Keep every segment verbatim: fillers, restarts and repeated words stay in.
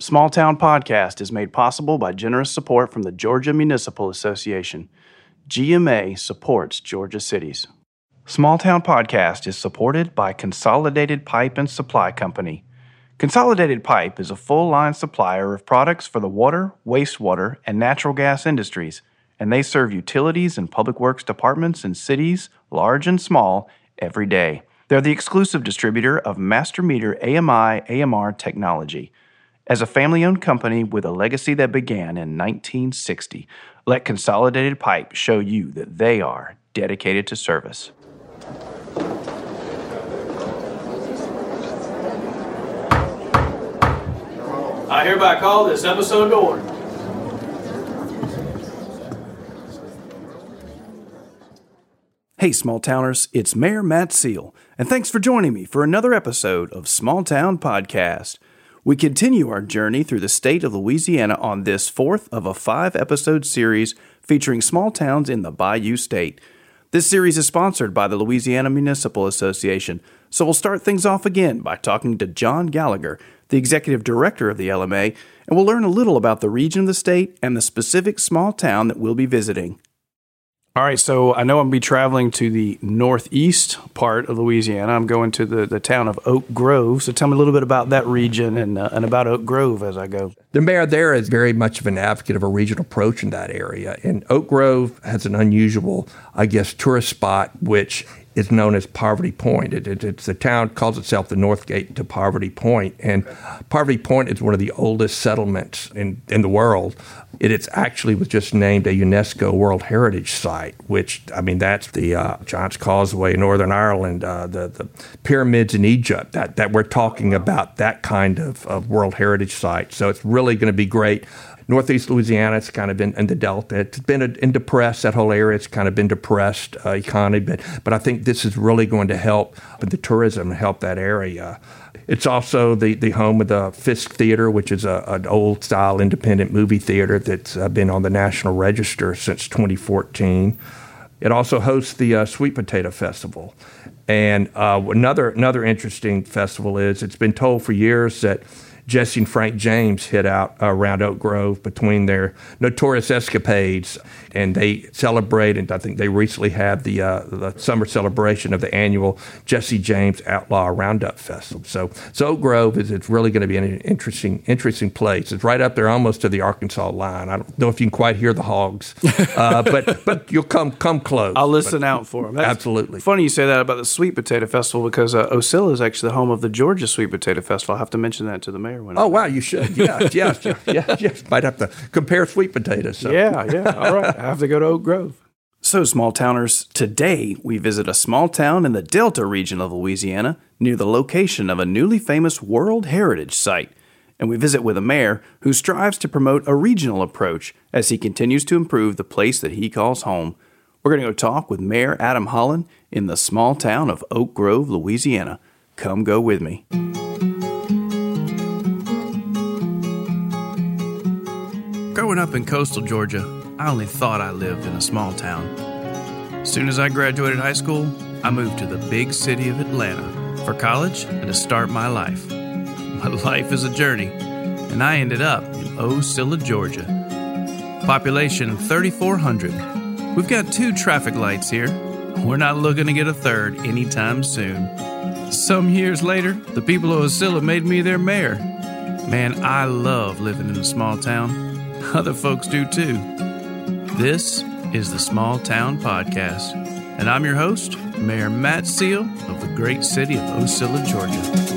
Small Town Podcast is made possible by generous support from the Georgia Municipal Association. G M A supports Georgia cities. Small Town Podcast is supported by Consolidated Pipe and Supply Company. Consolidated Pipe is a full-line supplier of products for the water, wastewater, and natural gas industries, and they serve utilities and public works departments in cities, large and small, every day. They're the exclusive distributor of Master Meter A M I A M R technology. As a family-owned company with a legacy that began in nineteen sixty, let Consolidated Pipe show you that they are dedicated to service. I hereby call this episode to order. Hey, Small Towners, it's Mayor Matt Seal, and thanks for joining me for another episode of Small Town Podcast. We continue our journey through the state of Louisiana on this fourth of a five-episode series featuring small towns in the Bayou State. This series is sponsored by the Louisiana Municipal Association, so we'll start things off again by talking to John Gallagher, the executive director of the L M A, and we'll learn a little about the region of the state and the specific small town that we'll be visiting. All right, so I know I'm going to be traveling to the northeast part of Louisiana. I'm going to the, the town of Oak Grove. So tell me a little bit about that region and uh, and about Oak Grove as I go. The mayor there is very much of an advocate of a regional approach in that area. And Oak Grove has an unusual, I guess, tourist spot, which is known as Poverty Point. It, it, it's the town calls itself the North Gate to Poverty Point. And Poverty Point is one of the oldest settlements in, in the world. It it's actually was just named a UNESCO World Heritage Site, which, I mean, that's the uh, Giant's Causeway in Northern Ireland, uh, the, the pyramids in Egypt, that, that we're talking about that kind of, of World Heritage Site. So it's really going to be great. Northeast Louisiana, it's kind of been in the Delta. It's been in depressed, that whole area. It's kind of been depressed uh, economy, but but I think this is really going to help with the tourism and help that area. It's also the, the home of the Fisk Theater, which is a, an old-style independent movie theater that's uh, been on the National Register since twenty fourteen. It also hosts the uh, Sweet Potato Festival. And uh, another another interesting festival is it's been told for years that Jesse and Frank James hit out around Oak Grove between their notorious escapades, and they celebrate, and I think they recently had the, uh, the summer celebration of the annual Jesse James Outlaw Roundup Festival. So, so Oak Grove is it's really going to be an interesting interesting place. It's right up there almost to the Arkansas line. I don't know if you can quite hear the hogs, uh, but but you'll come come close. I'll listen but, out for them. That's absolutely. Funny you say that about the Sweet Potato Festival because uh, Ocilla is actually the home of the Georgia Sweet Potato Festival. I'll have to mention that to the mayor. When oh, wow, you should. Yeah, yes, yes, yes, yes. Might have to compare sweet potatoes. So. Yeah, yeah. All right. I have to go to Oak Grove. So, small towners, today we visit a small town in the Delta region of Louisiana near the location of a newly famous World Heritage Site. And we visit with a mayor who strives to promote a regional approach as he continues to improve the place that he calls home. We're going to go talk with Mayor Adam Holland in the small town of Oak Grove, Louisiana. Come go with me. Growing up in coastal Georgia, I only thought I lived in a small town. As soon as I graduated high school, I moved to the big city of Atlanta for college and to start my life. My life is a journey, and I ended up in Ocilla, Georgia. Population thirty-four hundred. We've got two traffic lights here. We're not looking to get a third anytime soon. Some years later, the people of Ocilla made me their mayor. Man, I love living in a small town. Other folks do too. This is the Small Town Podcast, and I'm your host, Mayor Matt Seal of the great city of Ocilla, Georgia.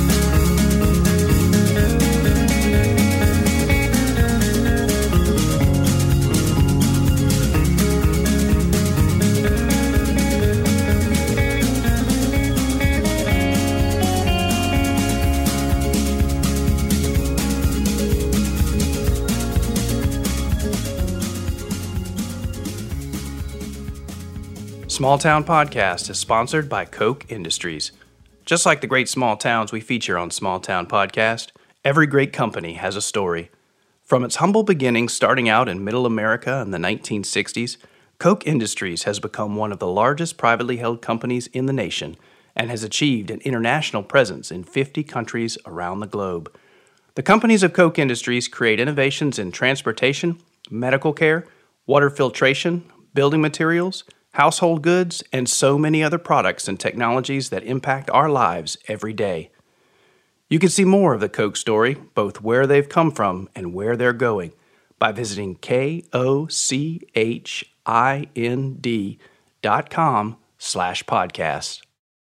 Small Town Podcast is sponsored by Koch Industries. Just like the great small towns we feature on Small Town Podcast, every great company has a story. From its humble beginnings starting out in Middle America in the nineteen sixties, Koch Industries has become one of the largest privately held companies in the nation and has achieved an international presence in fifty countries around the globe. The companies of Koch Industries create innovations in transportation, medical care, water filtration, building materials, household goods, and so many other products and technologies that impact our lives every day. You can see more of the Koch story, both where they've come from and where they're going, by visiting K O C H I N D dot com slash podcast.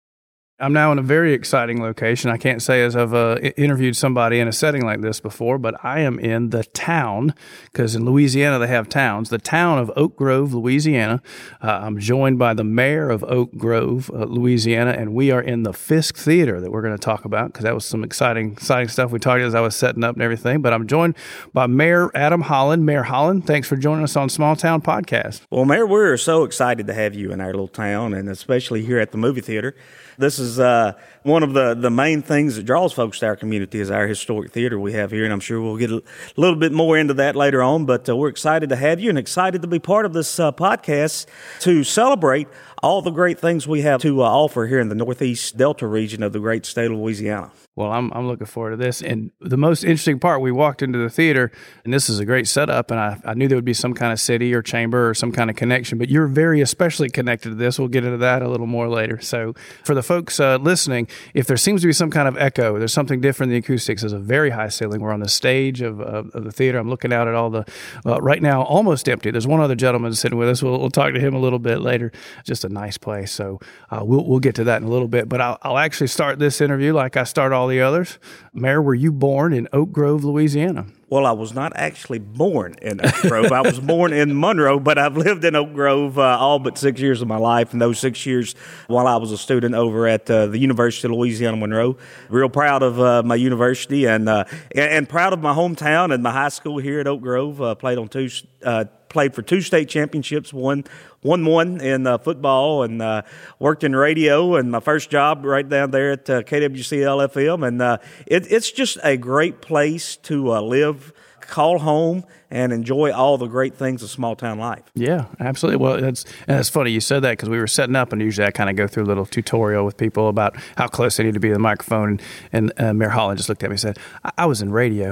I'm now in a very exciting location. I can't say as I've uh, interviewed somebody in a setting like this before, but I am in the town, because in Louisiana they have towns, the town of Oak Grove, Louisiana. Uh, I'm joined by the mayor of Oak Grove, uh, Louisiana, and we are in the Fisk Theater that we're going to talk about, because that was some exciting exciting stuff we talked as I was setting up and everything. But I'm joined by Mayor Adam Holland. Mayor Holland, thanks for joining us on Small Town Podcast. Well, Mayor, we're so excited to have you in our little town, and especially here at the movie theater. This is uh, one of the, the main things that draws folks to our community is our historic theater we have here, and I'm sure we'll get a little bit more into that later on, but uh, we're excited to have you and excited to be part of this uh, podcast to celebrate all the great things we have to uh, offer here in the Northeast Delta region of the great state of Louisiana. Well, I'm I'm looking forward to this. And the most interesting part, we walked into the theater, and this is a great setup, and I, I knew there would be some kind of city or chamber or some kind of connection, but you're very especially connected to this. We'll get into that a little more later. So for the folks uh, listening, if there seems to be some kind of echo, there's something different in the acoustics. There's a very high ceiling. We're on the stage of, of, of the theater. I'm looking out at all the, uh, right now, almost empty. There's one other gentleman sitting with us. We'll, we'll talk to him a little bit later. Just a nice place. So uh, we'll, we'll get to that in a little bit, but I'll, I'll actually start this interview like I start all the others. Mayor, were you born in Oak Grove, Louisiana? Well, I was not actually born in Oak Grove. I was born in Monroe, but I've lived in Oak Grove uh, all but six years of my life, and those six years while I was a student over at uh, the University of Louisiana Monroe. Real proud of uh, my university and, uh, and and proud of my hometown and my high school here at Oak Grove. Uh, played on two uh, played for two state championships, won won one in uh, football, and uh, worked in radio. And my first job right down there at uh, K W C L F M, and uh, it, it's just a great place to uh, live, call home, and enjoy all the great things of small town life. Yeah, absolutely. Well, that's and it's funny you said that, because we were setting up, and usually I kind of go through a little tutorial with people about how close they need to be to the microphone. And, and uh, Mayor Holland just looked at me and said, I, I was in radio,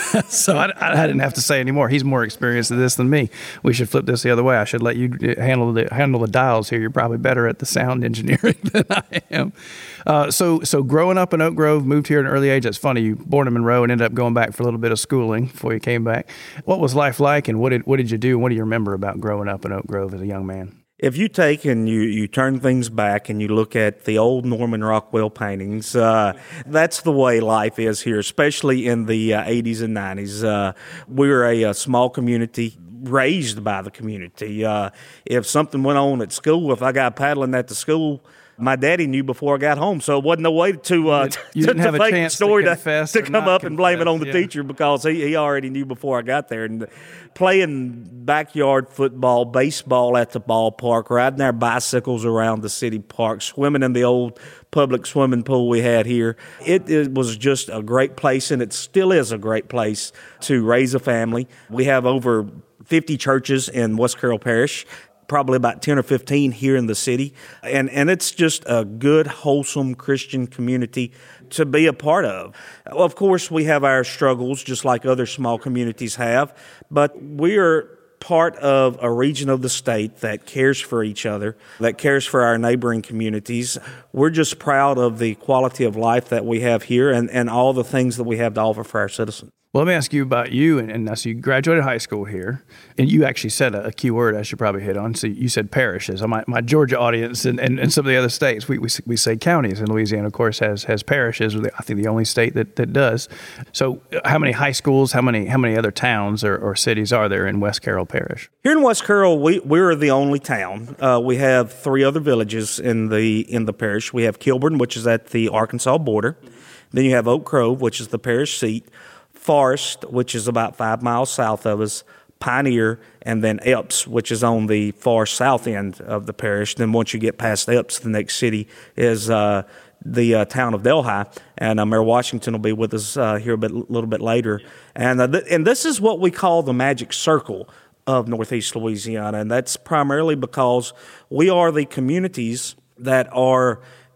so I, I didn't have to say anymore. He's more experienced at this than me. We should flip this the other way. I should let you handle the handle the dials here. You're probably better at the sound engineering than I am. Uh, so, so growing up in Oak Grove, moved here at an early age. That's funny. You born in Monroe and ended up going back for a little bit of schooling before you came back. What was life like, and what did what did you do? What do you remember about growing up in Oak Grove as a young man? If you take and you, you turn things back and you look at the old Norman Rockwell paintings, uh, that's the way life is here, especially in the uh, eighties and nineties. Uh, we're a, a small community raised by the community. Uh, if something went on at school, if I got paddling at the school, my daddy knew before I got home, so it wasn't no way to uh, you didn't to, have to a fake chance the story to, to, to come up and blame it on the yeah. teacher, because he, he already knew before I got there. And playing backyard football, baseball at the ballpark, riding our bicycles around the city park, swimming in the old public swimming pool we had here. It, it was just a great place, and it still is a great place to raise a family. We have over fifty churches in West Carroll Parish, probably about ten or fifteen here in the city. And, and it's just a good, wholesome Christian community to be a part of. Of course, we have our struggles just like other small communities have, but we are part of a region of the state that cares for each other, that cares for our neighboring communities. We're just proud of the quality of life that we have here and, and all the things that we have to offer for our citizens. Well, let me ask you about you. And, and so you graduated high school here, and you actually said a, a key word I should probably hit on. So you said parishes. My, my Georgia audience and, and, and some of the other states, we, we we say counties. And Louisiana, of course, has has parishes. I think the only state that, that does. So how many high schools, how many how many other towns or, or cities are there in West Carroll Parish? Here in West Carroll, we, we're the only town. Uh, we have three other villages in the in the parish. We have Kilburn, which is at the Arkansas border. Then you have Oak Grove, which is the parish seat. Forest, which is about five miles south of us, Pioneer, and then Epps, which is on the far south end of the parish. Then once you get past Epps, the next city is uh, the uh, town of Delhi, and uh, Mayor Washington will be with us uh, here a bit, little bit later. And uh, th- and this is what we call the magic circle of Northeast Louisiana, and that's primarily because we are the communities that are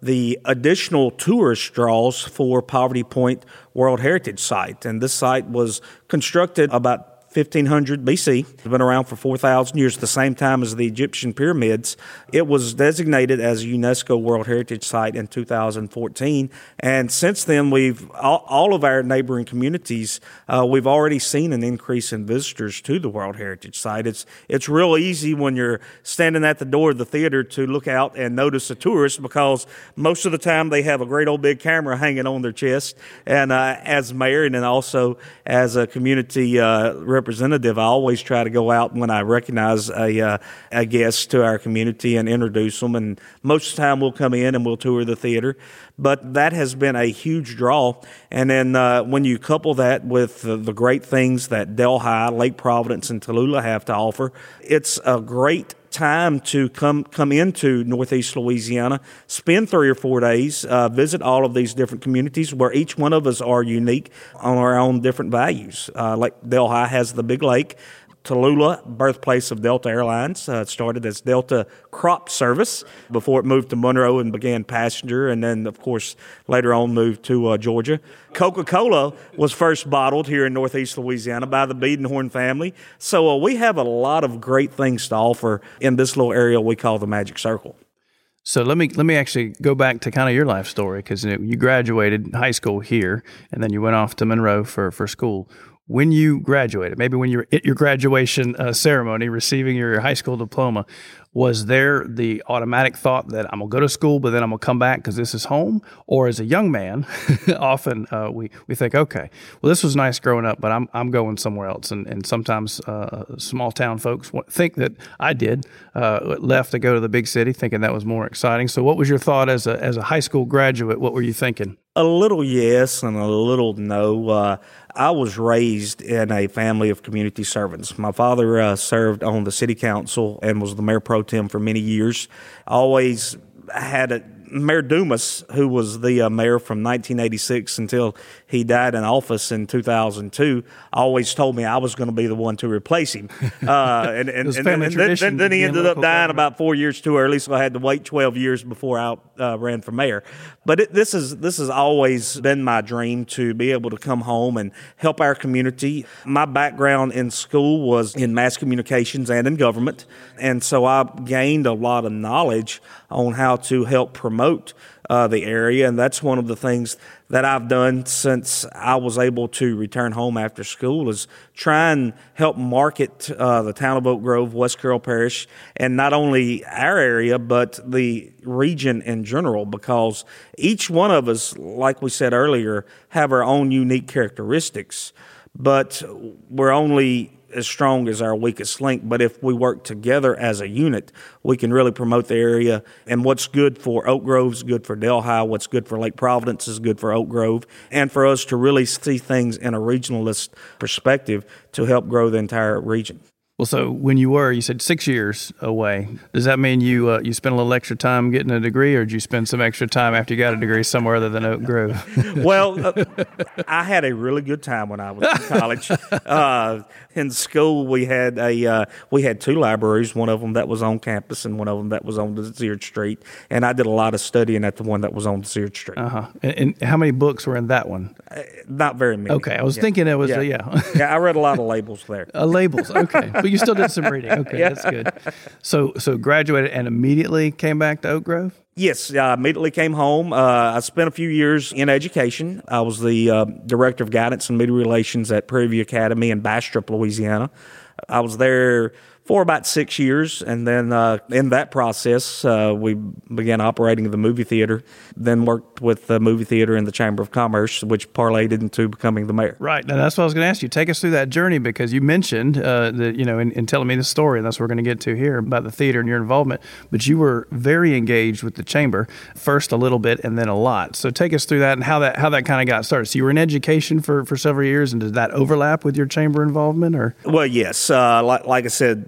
the additional tourist draws for Poverty Point World Heritage Site. And this site was constructed about fifteen hundred B C. It's been around for four thousand years, at the same time as the Egyptian pyramids. It was designated as a UNESCO World Heritage Site in two thousand fourteen. And since then, we've all, all of our neighboring communities, uh, we've already seen an increase in visitors to the World Heritage Site. It's it's real easy when you're standing at the door of the theater to look out and notice a tourist, because most of the time they have a great old big camera hanging on their chest. And uh, as mayor and then also as a community uh, representative, representative, I always try to go out when I recognize a uh, a guest to our community and introduce them. And most of the time we'll come in and we'll tour the theater. But that has been a huge draw. And then uh, when you couple that with the, the great things that Delhi, Lake Providence, and Tallulah have to offer, it's a great time to come come into Northeast Louisiana, spend three or four days, uh, visit all of these different communities where each one of us are unique on our own different values. Uh, like Delhi has the big lake. Tallulah, birthplace of Delta Airlines, uh, started as Delta Crop Service before it moved to Monroe and began passenger, and then, of course, later on moved to uh, Georgia. Coca-Cola was first bottled here in Northeast Louisiana by the Beadenhorn family. So uh, we have a lot of great things to offer in this little area we call the Magic Circle. So let me let me actually go back to kind of your life story, because you know, you graduated high school here, and then you went off to Monroe for, for school. When you graduated, maybe when you were at your graduation uh, ceremony, receiving your high school diploma, was there the automatic thought that I'm going to go to school, but then I'm going to come back because this is home? Or as a young man, often uh, we, we think, okay, well, this was nice growing up, but I'm I'm going somewhere else. And, and sometimes uh, small town folks think that I did, uh, left to go to the big city thinking that was more exciting. So what was your thought as a as a high school graduate? What were you thinking? A little yes and a little no. Uh, I was raised in a family of community servants. My father uh, served on the city council and was the mayor pro tem for many years. Always had a Mayor Dumas, who was the uh, mayor from nineteen eighty-six until he died in office in two thousand two, always told me I was going to be the one to replace him. Uh, and and, and, and then, then, then he ended up dying about four years too early, so I had to wait twelve years before I uh, ran for mayor. But it, this is this has always been my dream, to be able to come home and help our community. My background in school was in mass communications and in government, and so I gained a lot of knowledge on how to help promote uh, the area, and that's one of the things that I've done since I was able to return home after school, is try and help market uh, the town of Oak Grove, West Carroll Parish, and not only our area, but the region in general, because each one of us, like we said earlier, have our own unique characteristics, but we're only as strong as our weakest link. But if we work together as a unit, we can really promote the area. And what's good for Oak Grove is good for Delhi. What's good for Lake Providence is good for Oak Grove. And for us to really see things in a regionalist perspective to help grow the entire region. Well, so when you were, you said six years away. Does that mean you uh, you spent a little extra time getting a degree, or did you spend some extra time after you got a degree somewhere other than Oak Grove? Well, uh, I had a really good time when I was in college. Uh, in school, we had a uh, we had two libraries. One of them that was on campus, and one of them that was on Desert Street. And I did a lot of studying at the one that was on Desert Street. Uh huh. And, and how many books were in that one? Uh, not very many. Okay, I was yeah. thinking it was yeah. Uh, yeah. yeah, I read a lot of labels there. Uh, labels, okay. But you still did some reading. Okay, yeah. That's good. So so graduated and immediately came back to Oak Grove? Yes, I immediately came home. Uh, I spent a few years in education. I was the uh, Director of Guidance and Media Relations at Prairie View Academy in Bastrop, Louisiana. I was there for about six years, and then uh, in that process, uh, we began operating the movie theater, then worked with the movie theater and the Chamber of Commerce, which parlayed into becoming the mayor. Right. Now, that's what I was going to ask you. Take us through that journey, because you mentioned uh, that, you know, in, in telling me the story, and that's what we're going to get to here about the theater and your involvement, but you were very engaged with the Chamber, first a little bit and then a lot. So take us through that and how that how that kind of got started. So you were in education for, for several years, and did that overlap with your Chamber involvement? Or Well, yes. Uh, like, like I said,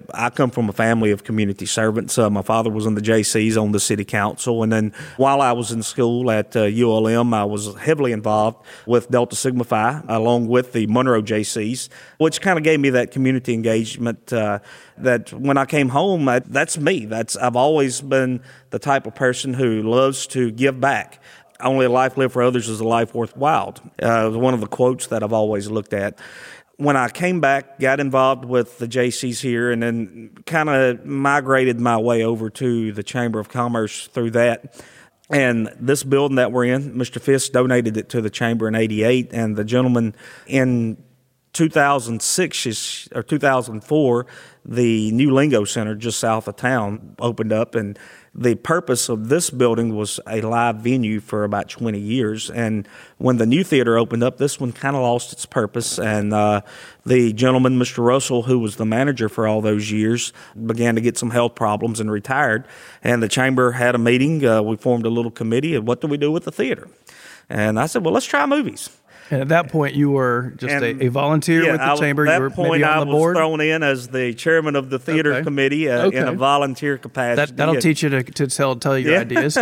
I come from a family of community servants. Uh, my father was in the J Cs on the city council. And then while I was in school at uh, U L M, I was heavily involved with Delta Sigma Phi, along with the Monroe J Cs, which kind of gave me that community engagement uh, that when I came home, I, that's me. That's I've always been the type of person who loves to give back. Only a life lived for others is a life worthwhile. Uh, it was one of the quotes that I've always looked at. When I came back, got involved with the J Cs here, and then kind of migrated my way over to the Chamber of Commerce through that. And this building that we're in, Mister Fisk donated it to the Chamber in eighty-eight, and the gentleman in two thousand six or two thousand four, the new Lingo Center just south of town opened up, and the purpose of this building was a live venue for about twenty years. And when the new theater opened up, this one kind of lost its purpose. And uh, the gentleman, Mister Russell, who was the manager for all those years, began to get some health problems and retired. And the chamber had a meeting. Uh, we formed a little committee of what do we do with the theater? And I said, well, let's try movies. And at that point, you were just a, a volunteer yeah, with the I, chamber. At that you were point, maybe on I the was board. thrown in as the chairman of the theater okay. committee uh, okay. in a volunteer capacity. That, that'll and, teach you to, to tell tell your yeah. ideas.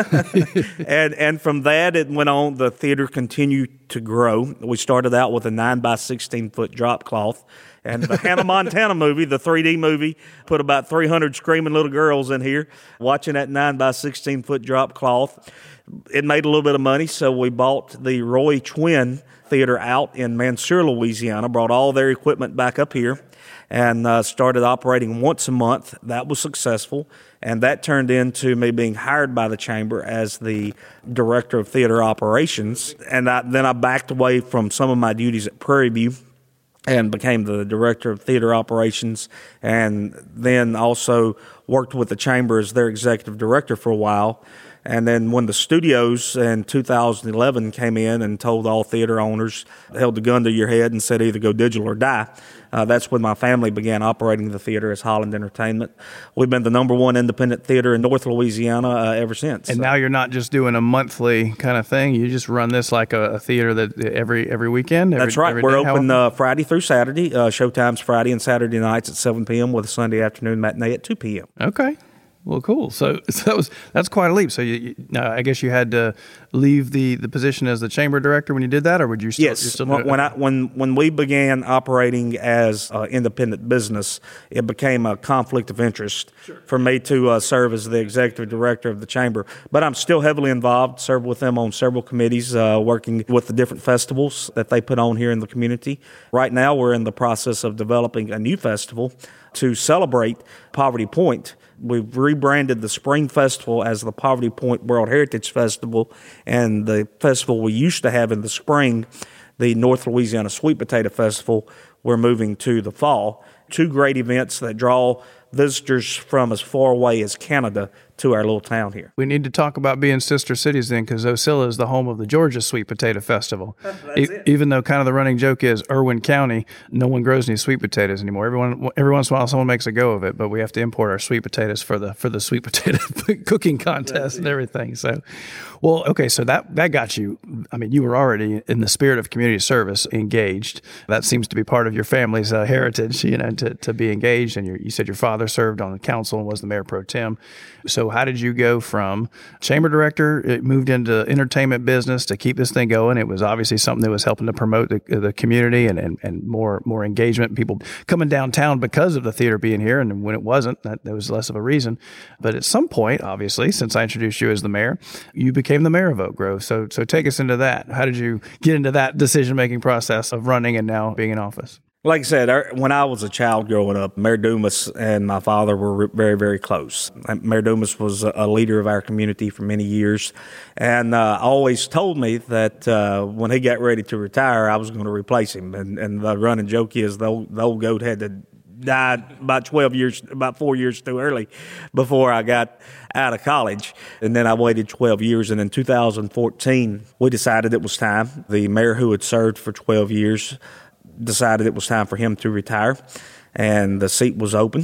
and and from that, it went on. The theater continued to grow. We started out with a nine by sixteen foot drop cloth. And the Hannah Montana movie, the three D movie, put about three hundred screaming little girls in here watching that nine by sixteen foot drop cloth. It made a little bit of money, so we bought the Roy Twin Theater out in Mansur, Louisiana, brought all their equipment back up here, and uh, started operating once a month. That was successful, and that turned into me being hired by the chamber as the director of theater operations. And I, then I backed away from some of my duties at Prairie View and became the director of theater operations, and then also worked with the chamber as their executive director for a while. And then when the studios in two thousand eleven came in and told all theater owners, held the gun to your head and said either go digital or die, uh, that's when my family began operating the theater as Holland Entertainment. We've been the number one independent theater in North Louisiana uh, ever since. And so. now you're not just doing a monthly kind of thing. You just run this like a, a theater that every every weekend? Every, That's right. every We're day? open uh, Friday through Saturday. Uh, showtime's Friday and Saturday nights at seven p.m. with a Sunday afternoon matinee at two p.m. Okay. Well, cool. So, so that was that's quite a leap. So, you, you, uh, I guess you had to leave the, the position as the chamber director when you did that, or would you still? Yes. Still when when, I, when when we began operating as uh, independent business, it became a conflict of interest sure. for me to uh, serve as the executive director of the chamber. But I'm still heavily involved. Serve with them on several committees, uh, working with the different festivals that they put on here in the community. Right now, we're in the process of developing a new festival to celebrate Poverty Point. We've rebranded the Spring Festival as the Poverty Point World Heritage Festival, and the festival we used to have in the spring, the North Louisiana Sweet Potato Festival, we're moving to the fall. Two great events that draw visitors from as far away as Canada to our little town here. We need to talk about being sister cities then, because Ocilla is the home of the Georgia Sweet Potato Festival. That's e- it. Even though kind of the running joke is Irwin County, no one grows any sweet potatoes anymore. Everyone, every once in a while, someone makes a go of it, but we have to import our sweet potatoes for the for the sweet potato cooking contest and everything. So, well, okay, so that that got you. I mean, you were already in the spirit of community service engaged. That seems to be part of your family's uh, heritage, you know, to to be engaged. And your, you said your father served on the council and was the mayor pro tem. So how did you go from chamber director, it moved into entertainment business to keep this thing going? It was obviously something that was helping to promote the, the community and, and, and more more engagement, people coming downtown because of the theater being here. And when it wasn't, that, that was less of a reason. But at some point, obviously, since I introduced you as the mayor, you became the mayor of Oak Grove. So, so take us into that. How did you get into that decision-making process of running and now being in office? Like I said, when I was a child growing up, Mayor Dumas and my father were very, very close. Mayor Dumas was a leader of our community for many years, and uh, always told me that uh, when he got ready to retire, I was going to replace him. And, and the running joke is the old, the old goat had to die about twelve years, about four years too early before I got out of college. And then I waited twelve years, and in two thousand fourteen, we decided it was time. The mayor who had served for twelve years decided it was time for him to retire, and the seat was open.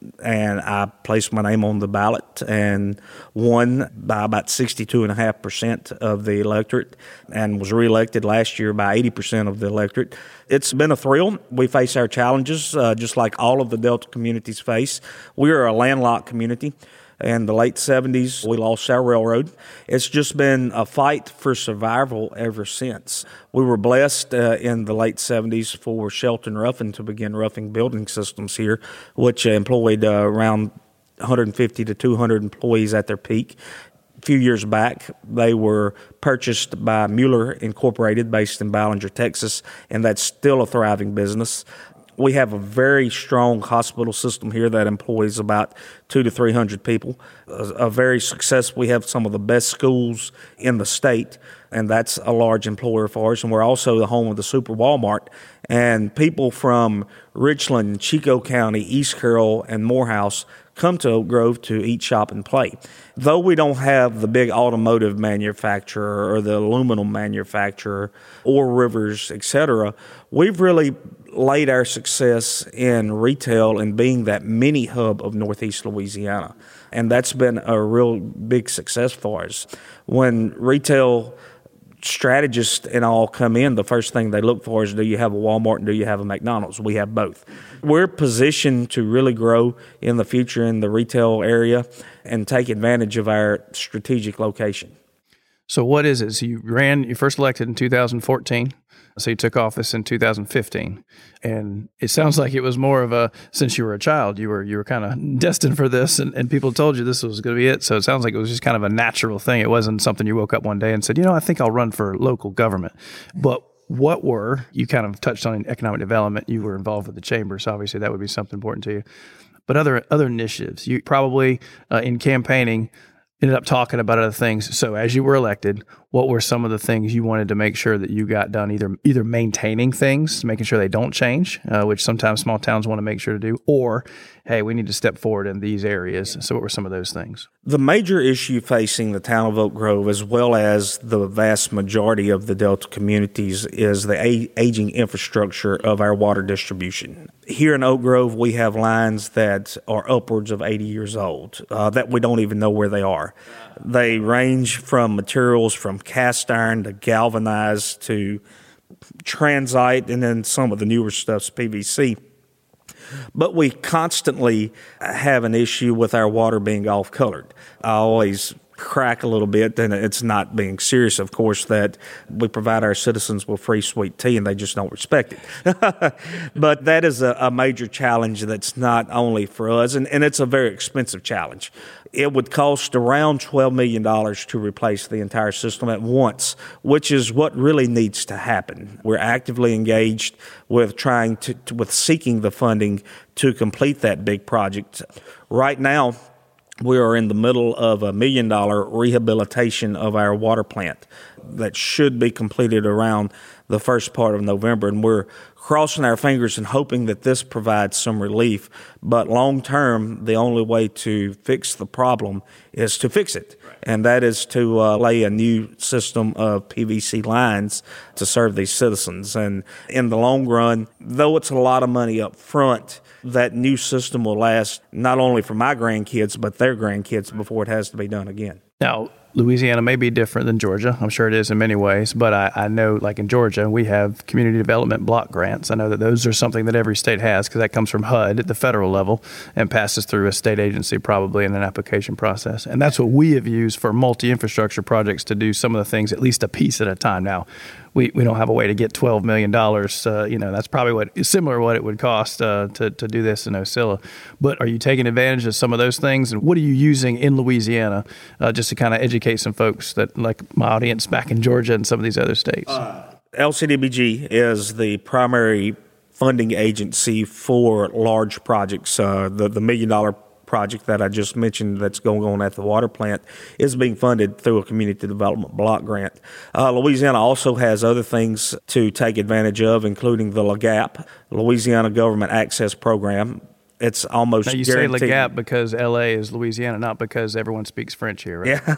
and I placed my name on the ballot and won by about sixty-two point five percent of the electorate and was reelected last year by eighty percent of the electorate. It's been a thrill. We face our challenges uh, just like all of the Delta communities face. We are a landlocked community. In the late seventies, we lost our railroad. It's just been a fight for survival ever since. We were blessed uh, in the late seventies for Shelton Ruffin to begin roughing building systems here, which employed uh, around one hundred fifty to two hundred employees at their peak. A few years back, they were purchased by Mueller Incorporated, based in Ballinger, Texas, and that's still a thriving business. We have a very strong hospital system here that employs about two to three hundred people. A, a very successful. We have some of the best schools in the state, and that's a large employer for us. And we're also the home of the Super Walmart. And people from Richland, Chico County, East Carroll, and Morehouse come to Oak Grove to eat, shop, and play. Though we don't have the big automotive manufacturer or the aluminum manufacturer or Rivers, et cetera, we've really laid our success in retail and being that mini hub of Northeast Louisiana. And that's been a real big success for us. When retail strategists and all come in, the first thing they look for is, do you have a Walmart and do you have a McDonald's? We have both. We're positioned to really grow in the future in the retail area and take advantage of our strategic location. So what is it? So you ran, you first elected in two thousand fourteen. So you took office in two thousand fifteen, and it sounds like it was more of a, since you were a child, you were you were kind of destined for this, and, and people told you this was going to be it. So it sounds like it was just kind of a natural thing. It wasn't something you woke up one day and said, you know, I think I'll run for local government. But what were, you kind of touched on economic development. You were involved with the chamber, so obviously that would be something important to you. But other other initiatives, you probably uh, in campaigning ended up talking about other things. So as you were elected, what were some of the things you wanted to make sure that you got done, either either maintaining things, making sure they don't change, uh, which sometimes small towns want to make sure to do, or, hey, we need to step forward in these areas. So what were some of those things? The major issue facing the town of Oak Grove, as well as the vast majority of the Delta communities, is the a- aging infrastructure of our water distribution. Here in Oak Grove, we have lines that are upwards of eighty years old, uh, that we don't even know where they are. They range from materials from cast iron to galvanized to transite, and then some of the newer stuff's P V C. But we constantly have an issue with our water being off-colored. I always crack a little bit, and it's not being serious, of course, that we provide our citizens with free sweet tea and they just don't respect it. But that is a, a major challenge that's not only for us, and, and it's a very expensive challenge. It would cost around twelve million dollars to replace the entire system at once, which is what really needs to happen. We're actively engaged with trying to, to with seeking the funding to complete that big project. Right now, we are in the middle of a million dollar rehabilitation of our water plant that should be completed around the first part of November, and we're crossing our fingers and hoping that this provides some relief. But long term, the only way to fix the problem is to fix it, right. And that is to uh, lay a new system of P V C lines to serve these citizens. And in the long run, though it's a lot of money up front, that new system will last not only for my grandkids, but their grandkids before it has to be done again. Now, Louisiana may be different than Georgia. I'm sure it is in many ways, but I, I know, like in Georgia, we have community development block grants. I know that those are something that every state has because that comes from H U D at the federal level and passes through a state agency probably in an application process. And that's what we have used for multi-infrastructure projects to do some of the things at least a piece at a time. Now, we, we don't have a way to get twelve million dollars. Uh, you know, that's probably what is similar to what it would cost uh, to, to do this in Ocilla. But are you taking advantage of some of those things? And what are you using in Louisiana uh, just to kind of educate some folks that, like my audience back in Georgia and some of these other states? Uh, L C D B G is the primary funding agency for large projects. Uh, the, the million dollar project that I just mentioned that's going on at the water plant is being funded through a community development block grant. Uh, Louisiana also has other things to take advantage of, including the L A G A P, Louisiana Government Access Program. it's almost now you guaranteed. say Le Gap because L A is Louisiana, not because everyone speaks French here, right? Yeah.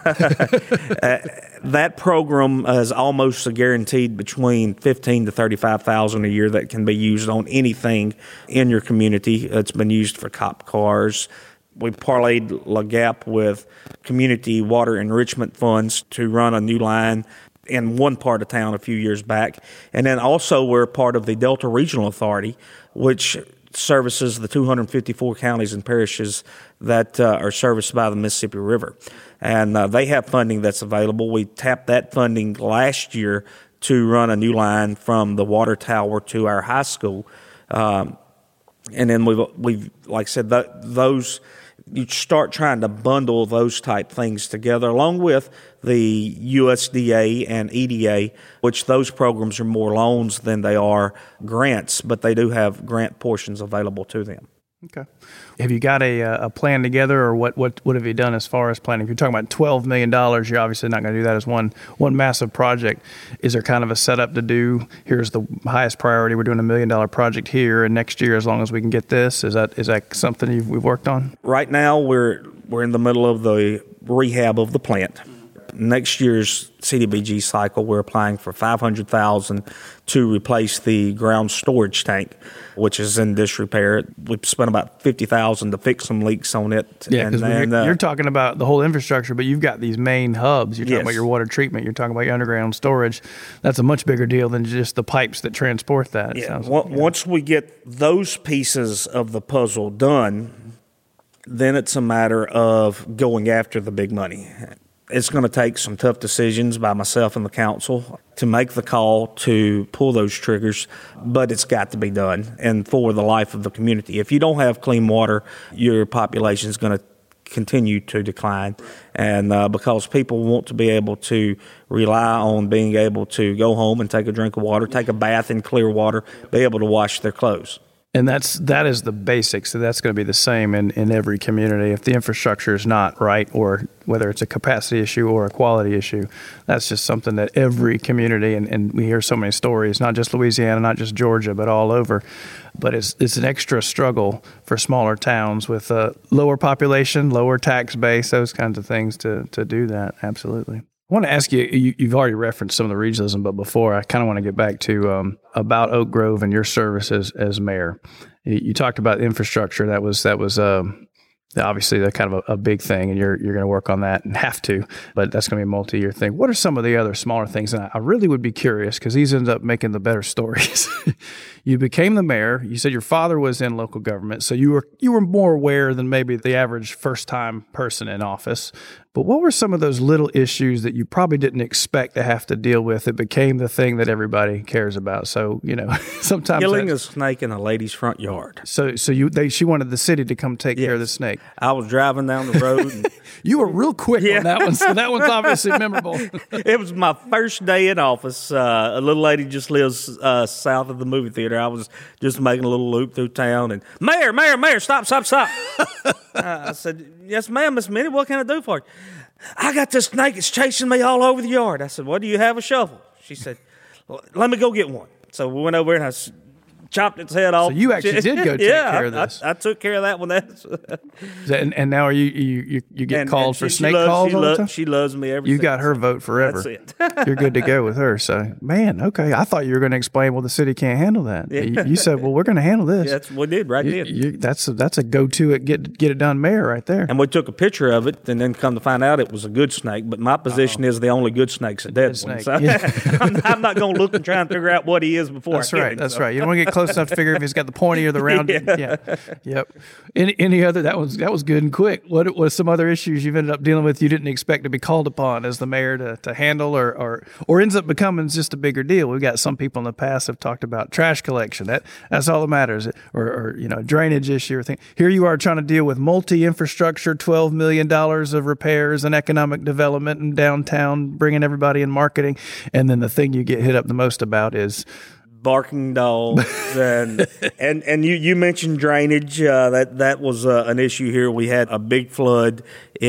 uh, that program is almost a guaranteed between fifteen to thirty-five thousand a year that can be used on anything in your community. It's been used for cop cars. We parlayed Le Gap with community water enrichment funds to run a new line in one part of town a few years back. And then also we're part of the Delta Regional Authority, which services the two hundred fifty-four counties and parishes that uh, are serviced by the Mississippi River. And uh, they have funding that's available. We tapped that funding last year to run a new line from the water tower to our high school. Um, and then we've, we've, like I said, th- those, you start trying to bundle those type things together along with the U S D A and E D A, which those programs are more loans than they are grants, but they do have grant portions available to them. Okay. Have you got a a plan together, or what, what, what have you done as far as planning? If you're talking about twelve million dollars, you're obviously not going to do that as one one massive project. Is there kind of a setup to do, here's the highest priority, we're doing a million dollar project here, and next year, as long as we can get this, is that is that something you've, we've worked on? Right now, we're we're in the middle of the rehab of the plant. Next year's C D B G cycle, we're applying for five hundred thousand dollars to replace the ground storage tank, which is in disrepair. We've spent about fifty thousand dollars to fix some leaks on it. Yeah, because you're, uh, you're talking about the whole infrastructure, but you've got these main hubs. You're talking Yes. about your water treatment. You're talking about your underground storage. That's a much bigger deal than just the pipes that transport that. It Yeah. sounds Once like, yeah. once we get those pieces of the puzzle done, then it's a matter of going after the big money. It's going to take some tough decisions by myself and the council to make the call to pull those triggers, but it's got to be done and for the life of the community. If you don't have clean water, your population is going to continue to decline, and uh, because people want to be able to rely on being able to go home and take a drink of water, take a bath in clear water, be able to wash their clothes. And that's that is the basics. So that's going to be the same in, in every community. If the infrastructure is not right, or whether it's a capacity issue or a quality issue, that's just something that every community, and, and we hear so many stories, not just Louisiana, not just Georgia, but all over. But it's it's an extra struggle for smaller towns with a lower population, lower tax base, those kinds of things to to do that. Absolutely. I want to ask you, you, you've already referenced some of the regionalism, but before, I kind of want to get back to um, about Oak Grove and your service as, as mayor. You, you talked about infrastructure. That was that was um, obviously the kind of a, a big thing, and you're you're going to work on that and have to, but that's going to be a multi-year thing. What are some of the other smaller things? And I, I really would be curious, because these end up making the better stories. You became the mayor. You said your father was in local government, so you were you were more aware than maybe the average first-time person in office. But what were some of those little issues that you probably didn't expect to have to deal with that became the thing that everybody cares about? So, you know, sometimes Killing a snake in a lady's front yard. So, so you they she wanted the city to come take Yes. care of the snake. I was driving down the road. And You were real quick Yeah. on that one, so that one's obviously memorable. it was my first day in office. Uh, a little lady just lives uh, south of the movie theater. I was just making a little loop through town, and Mayor, Mayor, Mayor, stop, stop, stop. uh, I said, "Yes, ma'am, Miss Minnie. What can I do for you?" "I got this snake. It's chasing me all over the yard." I said, "Well, do you have a shovel?" She said, "Well, let me go get one." So we went over and I s- chopped its head off. So you actually did go take yeah, care of I- this. I, I took care of that one. That's And, and now are you you you, you get and- called and for she- she snake loves- calls she all lo- the time? She loves me every You since. got her vote forever. That's it. You're good to go with her. So, man, okay. I thought you were going to explain, well, the city can't handle that. Yeah. You, you said, well, we're going to handle this. That's what we did right You- then. you- that's a, that's a go-to at get get it done mayor right there. And we took a picture of it, and then come to find out it was a good snake. But my position is the only good snake's a dead one. snake. So Yeah. I'm, I'm not going to look and try and figure out what he is before That's I kill right. him, That's so. right. You don't want to get close enough to figure if he's got the pointy or the round. yeah. yeah. Yep. Any any other? That was that was good and quick. What was some other issues you've ended up dealing with you didn't expect to be called upon as the mayor to, to handle, or, or or ends up becoming just a bigger deal? We've got some people in the past have talked about trash collection. That that's all that matters, or, or you know, drainage issue or thing. Here you are trying to deal with multi-infrastructure, twelve million dollars of repairs and economic development in downtown, bringing everybody in marketing, and then the thing you get hit up the most about is Barking dogs, and and and you, you mentioned drainage. Uh, that that was uh, an issue here. We had a big flood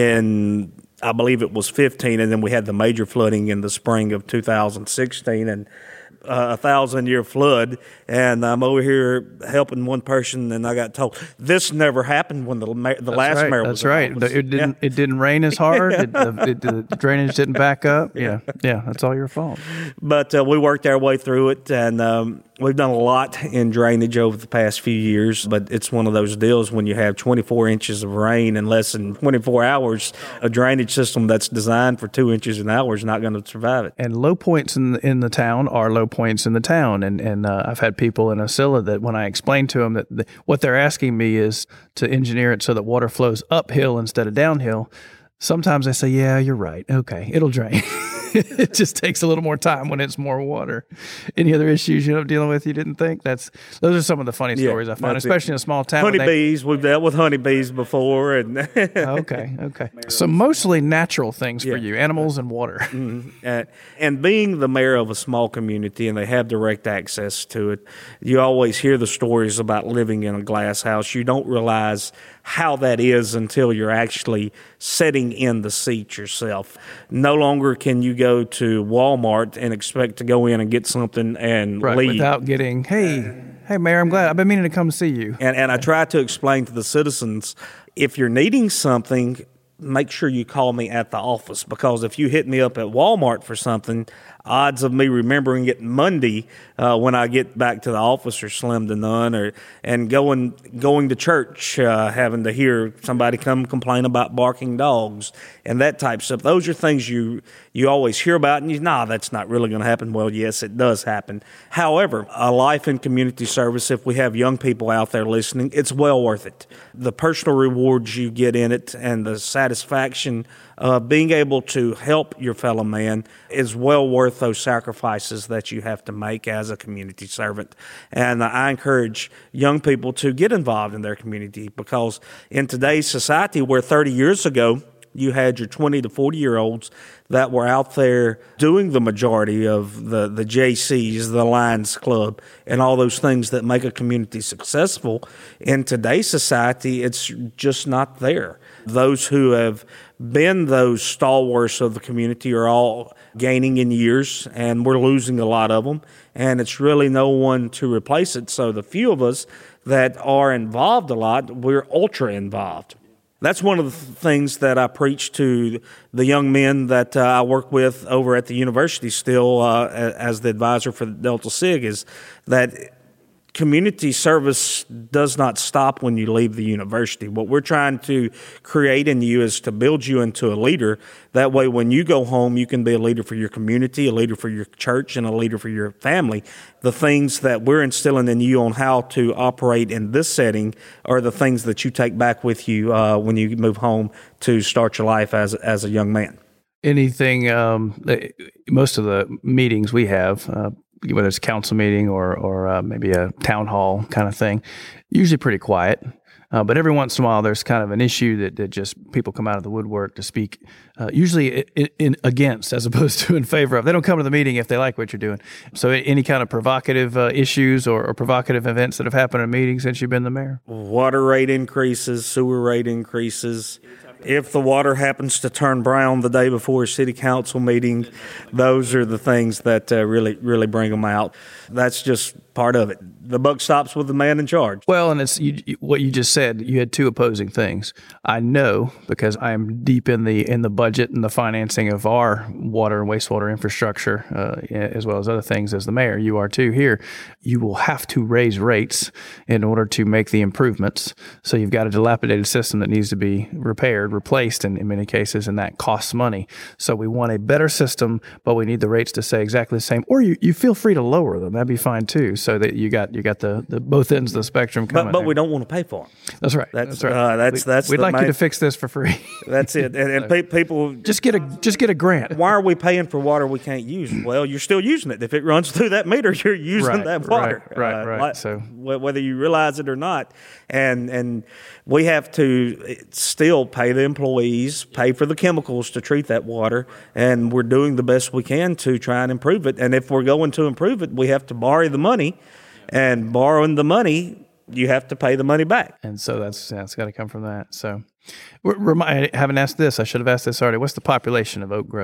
in, I believe it was fifteen, and then we had the major flooding in the spring of two thousand sixteen. And uh, a thousand-year flood, and I'm over here helping one person, and I got told this never happened when the ma- the That's last right. mayor That's was in right. office. It didn't. Yeah. It didn't rain as hard. it, the, it, the drainage didn't back up. Yeah, yeah. That's all your fault. But uh, we worked our way through it, and um, we've done a lot in drainage over the past few years. But it's one of those deals when you have twenty-four inches of rain in less than twenty-four hours, a drainage system that's designed for two inches an hour is not going to survive it. And low points in the, in the town are low points in the town. And and uh, I've had people in Osceola that when I explain to them that the, what they're asking me is to engineer it so that water flows uphill instead of downhill, sometimes I say, yeah, you're right. Okay, it'll drain. It just takes a little more time when it's more water. Any other issues you know dealing with you didn't think? That's Those are some of the funny Yeah, stories I find, that's especially it. in a small town. when they- Honeybees, we've dealt with honeybees before. and okay, okay. So mostly natural things for Yeah. you, animals and water. Uh, and being the mayor of a small community and they have direct access to it, you always hear the stories about living in a glass house. You don't realize how that is until you're actually sitting in the seat yourself. No longer can you go to Walmart and expect to go in and get something and Right, leave. without getting, hey, hey, Mayor, I'm glad. I've been meaning to come see you. And, and I try to explain to the citizens, if you're needing something, make sure you call me at the office, because if you hit me up at Walmart for something, odds of me remembering it Monday uh, when I get back to the office are slim to none. Or and going going to church, uh, having to hear somebody come complain about barking dogs and that type of stuff. Those are things you you always hear about, and you nah, that's not really going to happen. Well, yes, it does happen. However, a life in community service, if we have young people out there listening, it's well worth it. The personal rewards you get in it and the satisfaction of being able to help your fellow man is well worth those sacrifices that you have to make as a community servant. And I encourage young people to get involved in their community, because in today's society, where thirty years ago you had your twenty to forty year olds that were out there doing the majority of the, the J Cs, the Lions Club, and all those things that make a community successful. In today's society, it's just not there. Those who have been those stalwarts of the community are all gaining in years, and we're losing a lot of them, and it's really no one to replace it. So the few of us that are involved a lot, we're ultra involved. That's one of the things that I preach to the young men that uh, I work with over at the university still uh, as the advisor for the Delta SIG, is that community service does not stop when you leave the university. What we're trying to create in you is to build you into a leader. That way, when you go home, you can be a leader for your community, a leader for your church, and a leader for your family. The things that we're instilling in you on how to operate in this setting are the things that you take back with you uh, when you move home to start your life as as a young man. Anything, um, most of the meetings we have, uh, whether it's a council meeting or or uh, maybe a town hall kind of thing, usually pretty quiet. Uh, but every once in a while, there's kind of an issue that, that just people come out of the woodwork to speak, uh, usually in, in against as opposed to in favor of. They don't come to the meeting if they like what you're doing. So any kind of provocative uh, issues or, or provocative events that have happened in meetings since you've been the mayor? Water rate increases, sewer rate increases. If the water happens to turn brown the day before a city council meeting, those are the things that uh, really, really bring them out. That's just part of it. The buck stops with the man in charge. Well, and it's you, what you just said. You had two opposing things. I know because I am deep in the in the budget and the financing of our water and wastewater infrastructure, uh, as well as other things. As the mayor, you are too here. You will have to raise rates in order to make the improvements. So you've got a dilapidated system that needs to be repaired, replaced in, in many cases, and that costs money. So we want a better system, but we need the rates to stay exactly the same. Or you, you feel free to lower them. That'd be fine too. So that you got you got the, the both ends of the spectrum coming. But, but there. we don't want to pay for them. That's right. That's, That's right. Uh, that's we, that's. We'd the like main, you to fix this for free. That's it. And, and pe- people just get a just get a grant. Why are we paying for water we can't use? Well, you're still using it. If it runs through that meter, you're using Right, that water. right, right, Uh, right. like- So- wh- whether you realize it or not, and and we have to still pay the employees, pay for the chemicals to treat that water, and we're doing the best we can to try and improve it. And if we're going to improve it, we have to borrow the money, and borrowing the money, you have to pay the money back. And so that's that's got to come from that. So, remi- I haven't asked this. I should have asked this already. What's the population of Oak Grove?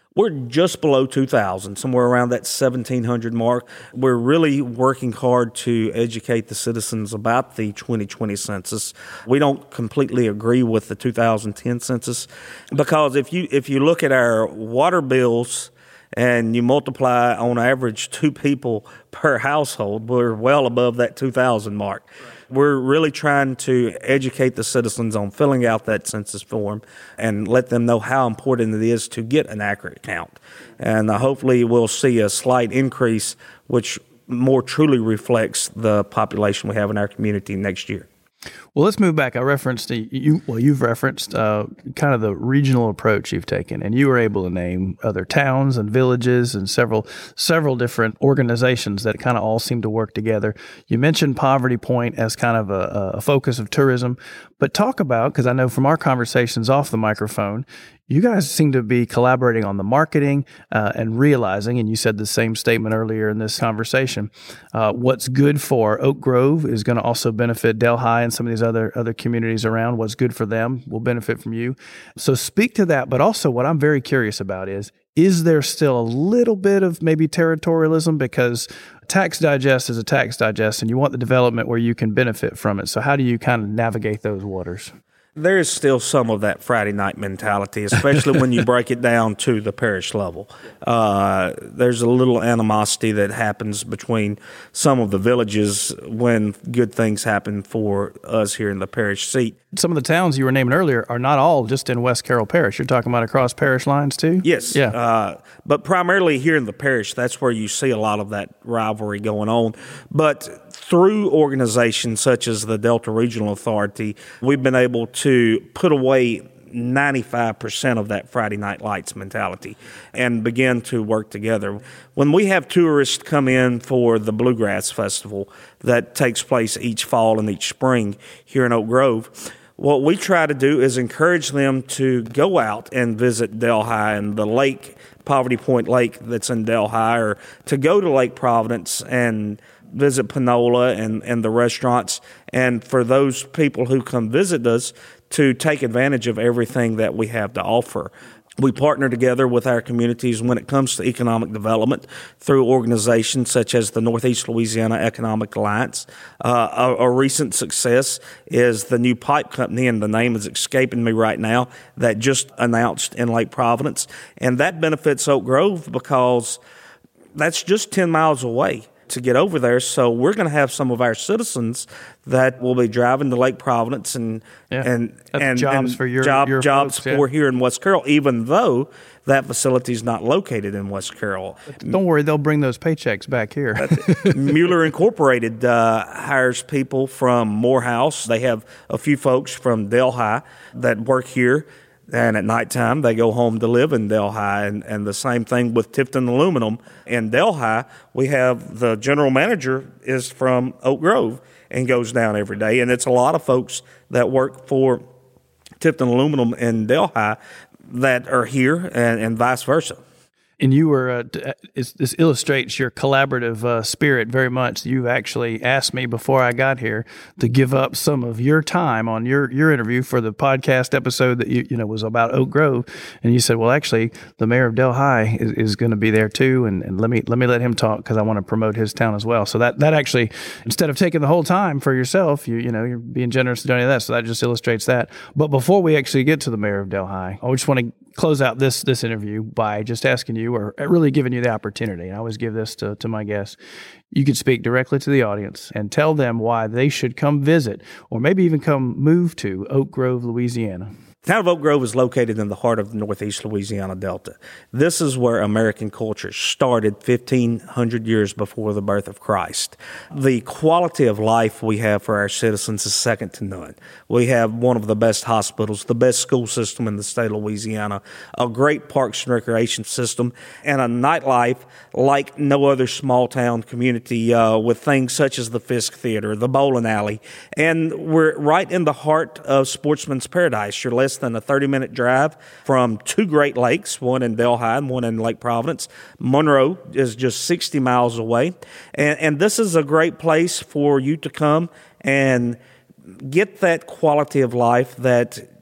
We're just below two thousand, somewhere around that seventeen hundred mark. We're really working hard to educate the citizens about the twenty twenty census. We don't completely agree with the two thousand ten census because if you if you look at our water bills and you multiply on average two people per household, we're well above that two thousand mark. Right. We're really trying to educate the citizens on filling out that census form and let them know how important it is to get an accurate count. And uh, hopefully we'll see a slight increase, which more truly reflects the population we have in our community next year. Well, let's move back. I referenced you. Well, you've referenced uh, kind of the regional approach you've taken, and you were able to name other towns and villages and several several different organizations that kind of all seem to work together. You mentioned Poverty Point as kind of a, a focus of tourism, but talk about, because I know from our conversations off the microphone, you guys seem to be collaborating on the marketing uh, and realizing, and you said the same statement earlier in this conversation, uh, what's good for Oak Grove is going to also benefit Delhi and some of these other other communities around. What's good for them will benefit from you. So speak to that, but also what I'm very curious about is, is there still a little bit of maybe territorialism? Because tax digest is a tax digest, and you want the development where you can benefit from it. So how do you kind of navigate those waters? There is still some of that Friday night mentality, especially when you break it down to the parish level. Uh, there's a little animosity that happens between some of the villages when good things happen for us here in the parish seat. Some of the towns you were naming earlier are not all just in West Carroll Parish. You're talking about across parish lines too? Yes. Yeah. Uh, but primarily here in the parish, that's where you see a lot of that rivalry going on. But through organizations such as the Delta Regional Authority, we've been able to put away ninety-five percent of that Friday Night Lights mentality and begin to work together. When we have tourists come in for the Bluegrass Festival that takes place each fall and each spring here in Oak Grove, what we try to do is encourage them to go out and visit Delhi and the lake, Poverty Point Lake that's in Delhi, or to go to Lake Providence and visit Panola and, and the restaurants, and for those people who come visit us to take advantage of everything that we have to offer. We partner together with our communities when it comes to economic development through organizations such as the Northeast Louisiana Economic Alliance. Uh, a, a recent success is the new pipe company, and the name is escaping me right now, that just announced in Lake Providence. And that benefits Oak Grove because that's just ten miles away to get over there. So we're going to have some of our citizens that will be driving to Lake Providence and yeah. and That's and jobs and for your, job, your jobs folks, yeah. for here in West Carroll, even though that facility is not located in West Carroll. Don't worry, they'll bring those paychecks back here. Mueller Incorporated uh, hires people from Morehouse. They have a few folks from Delhi that work here. And at nighttime, they go home to live in Delhi. And, and the same thing with Tifton Aluminum. In Delhi, we have the general manager is from Oak Grove and goes down every day. And it's a lot of folks that work for Tifton Aluminum in Delhi that are here and, and vice versa. And you were, uh, this, this illustrates your collaborative uh, spirit very much. You actually asked me before I got here to give up some of your time on your, your interview for the podcast episode that you, you know, was about Oak Grove. And you said, well, actually, the mayor of Delhi is, is going to be there too. And, and let me, let me let him talk because I want to promote his town as well. So that, that actually, instead of taking the whole time for yourself, you, you know, you're being generous to do any of that. So that just illustrates that. But before we actually get to the mayor of Delhi, I just want to close out this this interview by just asking you, or really giving you the opportunity, and I always give this to, to my guests, you could speak directly to the audience and tell them why they should come visit, or maybe even come move to Oak Grove, Louisiana. The town of Oak Grove is located in the heart of the Northeast Louisiana Delta. This is where American culture started fifteen hundred years before the birth of Christ. The quality of life we have for our citizens is second to none. We have one of the best hospitals, the best school system in the state of Louisiana, a great parks and recreation system, and a nightlife like no other small town community uh, with things such as the Fisk Theater, the bowling alley. And we're right in the heart of Sportsman's Paradise. You're less than a thirty-minute drive from two Great Lakes, one in Delhi and one in Lake Providence. Monroe is just sixty miles away. And, and this is a great place for you to come and get that quality of life that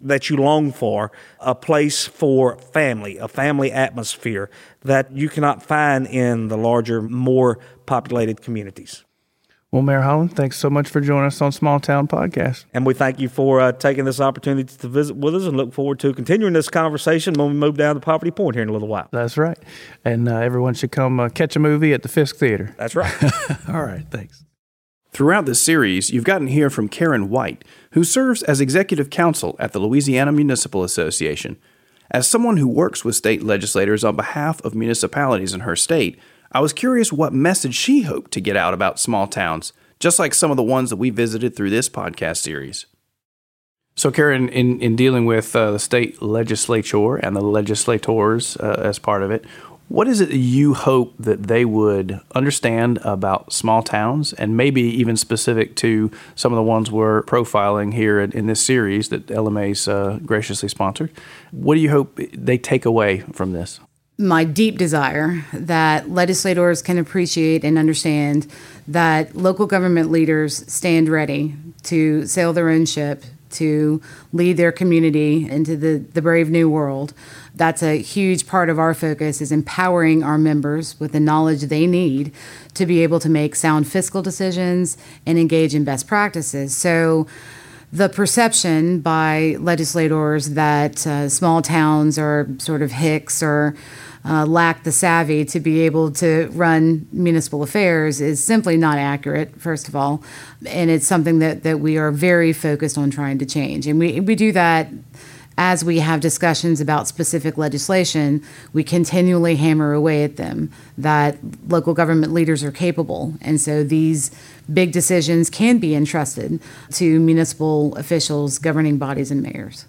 that you long for, a place for family, a family atmosphere that you cannot find in the larger, more populated communities. Well, Mayor Holland, thanks so much for joining us on Small Town Podcast. And we thank you for uh, taking this opportunity to visit with us and look forward to continuing this conversation when we move down to Poverty Point here in a little while. That's right. And uh, everyone should come uh, catch a movie at the Fisk Theater. That's right. All right, thanks. Throughout this series, you've gotten to hear from Karen White, who serves as executive counsel at the Louisiana Municipal Association. As someone who works with state legislators on behalf of municipalities in her state, I was curious what message she hoped to get out about small towns, just like some of the ones that we visited through this podcast series. So, Karen, in, in dealing with uh, the state legislature and the legislators uh, as part of it, what is it that you hope that they would understand about small towns, and maybe even specific to some of the ones we're profiling here in, in this series that L M A's uh, graciously sponsored? What do you hope they take away from this? My deep desire that legislators can appreciate and understand that local government leaders stand ready to sail their own ship, to lead their community into the, the brave new world. That's a huge part of our focus, is empowering our members with the knowledge they need to be able to make sound fiscal decisions and engage in best practices. So the perception by legislators that uh, small towns are sort of hicks or uh, lack the savvy to be able to run municipal affairs is simply not accurate, first of all. And it's something that, that we are very focused on trying to change. And we, we do that as we have discussions about specific legislation. We continually hammer away at them that local government leaders are capable. And so these big decisions can be entrusted to municipal officials, governing bodies, and mayors.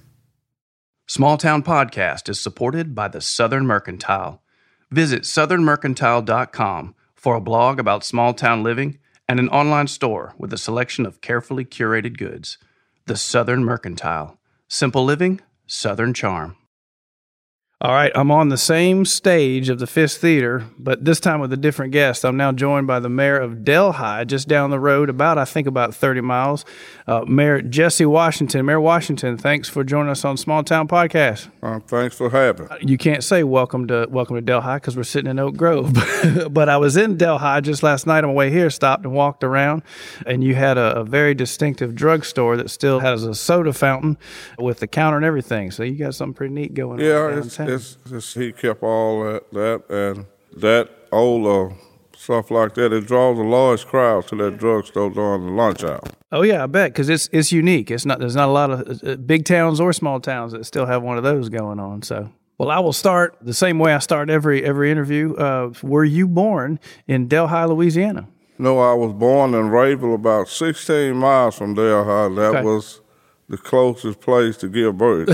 Small Town Podcast is supported by the Southern Mercantile. Visit southern mercantile dot com for a blog about small town living and an online store with a selection of carefully curated goods. The Southern Mercantile. Simple living, Southern charm. All right, I'm on the same stage of the Fisk Theater, but this time with a different guest. I'm now joined by the mayor of Delhi, just down the road, about, I think, about thirty miles, uh, Mayor Jesse Washington. Mayor Washington, thanks for joining us on Small Town Podcast. Uh, thanks for having me. You can't say welcome to welcome to Delhi because we're sitting in Oak Grove, but I was in Delhi just last night on my way here, stopped and walked around, and you had a, a very distinctive drugstore that still has a soda fountain with the counter and everything. So you got something pretty neat going yeah, on it's, downtown. it's, it's, he kept all that, that and that old uh, stuff like that. It draws a large crowd to that drugstore during the lunch hour. Oh yeah, I bet, because it's it's unique. It's not there's not a lot of uh, big towns or small towns that still have one of those going on. So, well, I will start the same way I start every every interview. Uh, were you born in Delhi, Louisiana? No, I was born in Rayville, about sixteen miles from Delhi. That Okay. was the closest place to give birth.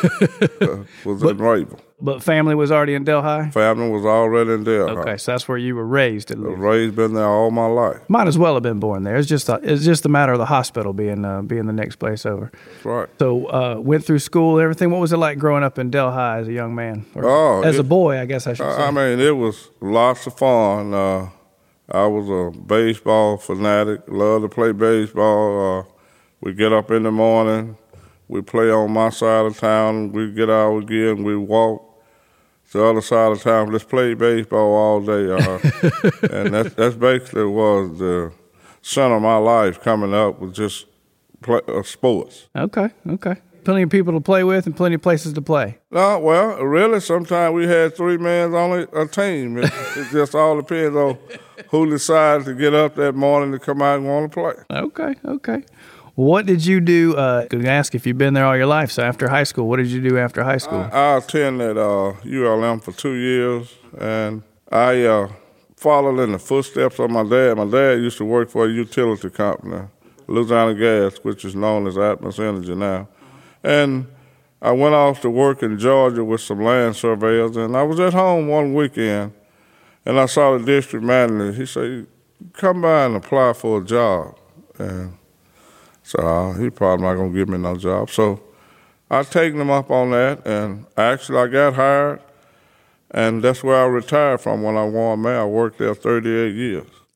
uh, was But- in Rayville. But family was already in Delhi? Family was already in Delhi. Okay, so that's where you were raised at I least. was raised, been there all my life. Might as well have been born there. It's just a, it's just a matter of the hospital being uh, being the next place over. That's right. So uh, went through school and everything. What was it like growing up in Delhi as a young man? Or Oh, as a it- boy, I guess I should say. I I mean, it was lots of fun. Uh, I was a baseball fanatic, loved to play baseball. Uh, we get up in the morning, we play on my side of town, we get our gear and we walk to the other side of town, just play baseball all day. Uh, and that's, that's basically was the center of my life coming up, was just play, uh, sports. Okay, okay. Plenty of people to play with and plenty of places to play. No, well, really, sometimes we had three men on a, a team. It, it just all depends on who decides to get up that morning to come out and want to play. Okay, okay. What did you do? Uh, I ask if you've been there all your life. So after high school, what did you do after high school? I, I attended uh, U L M for two years, and I uh, followed in the footsteps of my dad. My dad used to work for a utility company, Louisiana Gas, which is known as Atmos Energy now. And I went off to work in Georgia with some land surveyors, and I was at home one weekend, and I saw the district manager. He said, "Come by and apply for a job." And so uh, he probably not going to give me no job. So I taken him up on that, and actually I got hired, and that's where I retired from when I won mayor. I worked there thirty-eight years.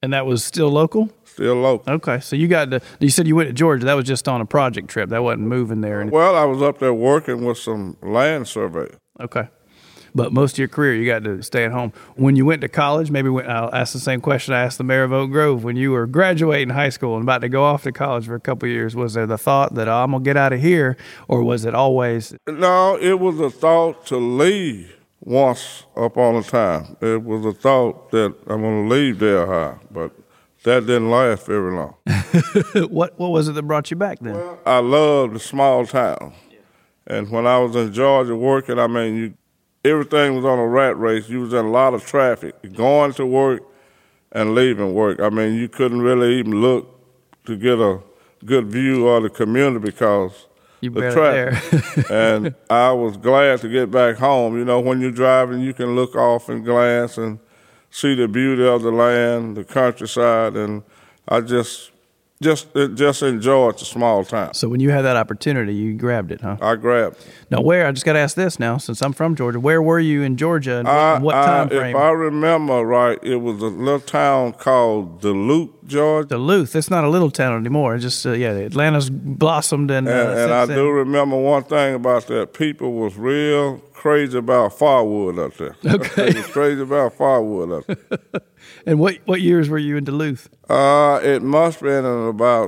And that was still local? Still local. Okay, so you got to, you said you went to Georgia. That was just on a project trip. That wasn't moving there. Or anything. Well, I was up there working with some land surveyors. Okay. But most of your career, you got to stay at home. When you went to college, maybe when, I'll ask the same question I asked the mayor of Oak Grove. When you were graduating high school and about to go off to college for a couple of years, was there the thought that, oh, I'm going to get out of here, or was it always? No, it was a thought to leave once upon a time. It was a thought that I'm going to leave Delhi High, but that didn't last very long. what What was it that brought you back then? Well, I loved the small town. And when I was in Georgia working, I mean, you everything was on a rat race. You was in a lot of traffic, going to work and leaving work. I mean, you couldn't really even look to get a good view of the community because you the traffic. And I was glad to get back home. You know, when you're driving, you can look off and glance and see the beauty of the land, the countryside, and I just Just just enjoyed the small town. So when you had that opportunity, you grabbed it, huh? I grabbed it. Now, where, I just got to ask this now, since I'm from Georgia, where were you in Georgia and I, what I, time frame? If I remember right, it was a little town called Duluth, Georgia. Duluth. It's not a little town anymore. It's just, uh, yeah, Atlanta's blossomed. And, uh, and, and I then. do remember one thing about that. People was real crazy about firewood up there. Okay. They was crazy about firewood up there. And what, what years were you in Duluth? Uh, it must have been in about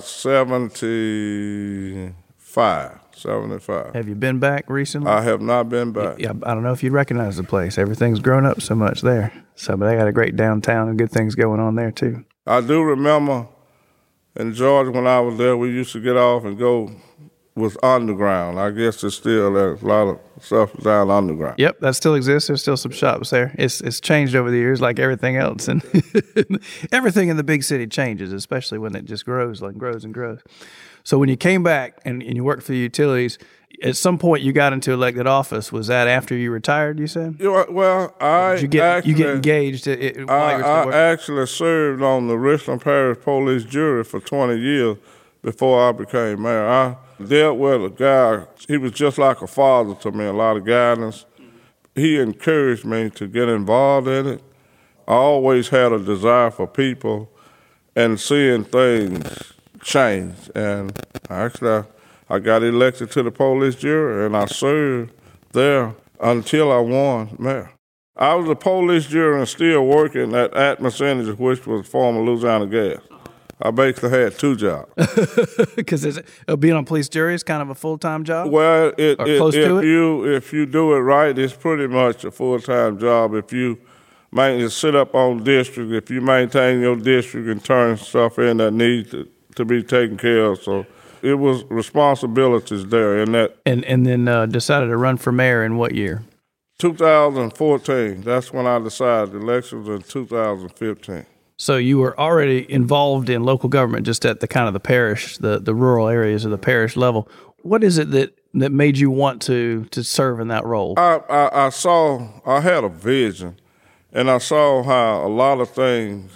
seventy-five, seventy-five. Have you been back recently? I have not been back. Yeah, I don't know if you'd recognize the place. Everything's grown up so much there. So, but they got a great downtown and good things going on there, too. I do remember in Georgia when I was there, we used to get off and go was underground. I guess it's still there's a lot of stuff down underground. Yep, that still exists. There's still some shops there. It's it's changed over the years like everything else. And everything in the big city changes, especially when it just grows like grows and grows. So when you came back and, and you worked for the utilities, at some point you got into elected office. Was that after you retired, you said? You know, well, I Did you get, actually, you get engaged it, it, while I, you were still I working? actually served on the Richland Parish Police Jury for twenty years before I became mayor. I dealt with a guy, he was just like a father to me, a lot of guidance. He encouraged me to get involved in it. I always had a desire for people and seeing things change. And actually, I, I got elected to the police jury, and I served there until I won mayor. I was a police jury and still working at Atmos Energy, which was former Louisiana Gas. I basically had two jobs. Because being on police jury is kind of a full-time job? Well, it, or it, close if to it? you if you do it right, it's pretty much a full-time job. If you maintain, sit up on district, if you maintain your district and turn stuff in that needs to, to be taken care of. So it was responsibilities there in that. And, and then uh, decided to run for mayor in what year? two thousand fourteen, that's when I decided. The election was in two thousand fifteen. So you were already involved in local government, just at the kind of the parish, the, the rural areas of the parish level. What is it that, that made you want to to serve in that role? I, I, I saw, I had a vision, and I saw how a lot of things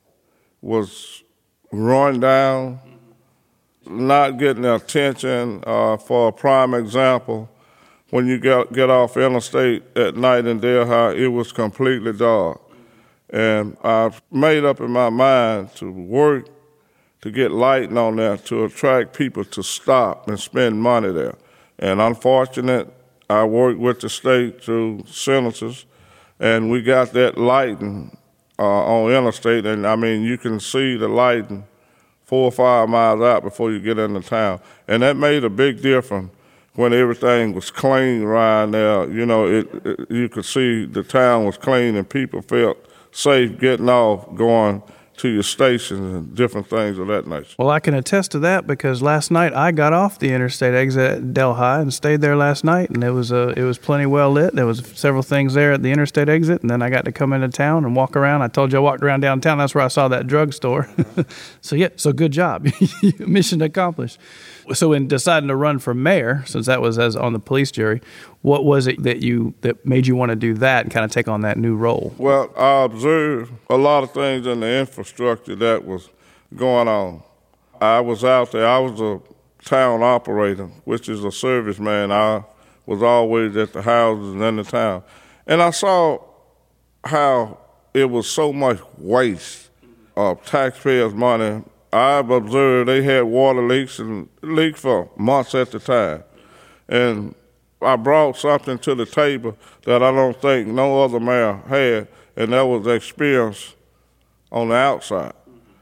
was run down, not getting the attention. Uh, for a prime example, when you get, get off interstate at night in Delhi, it was completely dark. And I made up in my mind to work to get lighting on there to attract people to stop and spend money there. And unfortunate, I worked with the state through senators, and we got that lighting uh, on interstate. And I mean, you can see the lighting four or five miles out before you get into town. And that made a big difference when everything was clean around there. You know, it, it, you could see the town was clean and people felt safe getting off, going to your stations and different things of that nature. Well, I can attest to that because last night I got off the interstate exit at Delhi and stayed there last night, and it was uh, it was plenty well lit. There was several things there at the interstate exit, and then I got to come into town and walk around. I told you I walked around downtown. That's where I saw that drugstore. So yeah, so good job, mission accomplished. So in deciding to run for mayor, since that was as on the police jury, what was it that you that made you want to do that and kind of take on that new role? Well, I observed a lot of things in the infrastructure that was going on. I was out there. I was a town operator, which is a serviceman. I was always at the houses and in the town. And I saw how it was so much waste of taxpayers' money. I've observed they had water leaks and leaks for months at the time. And I brought something to the table that I don't think no other mayor had, and that was experience on the outside.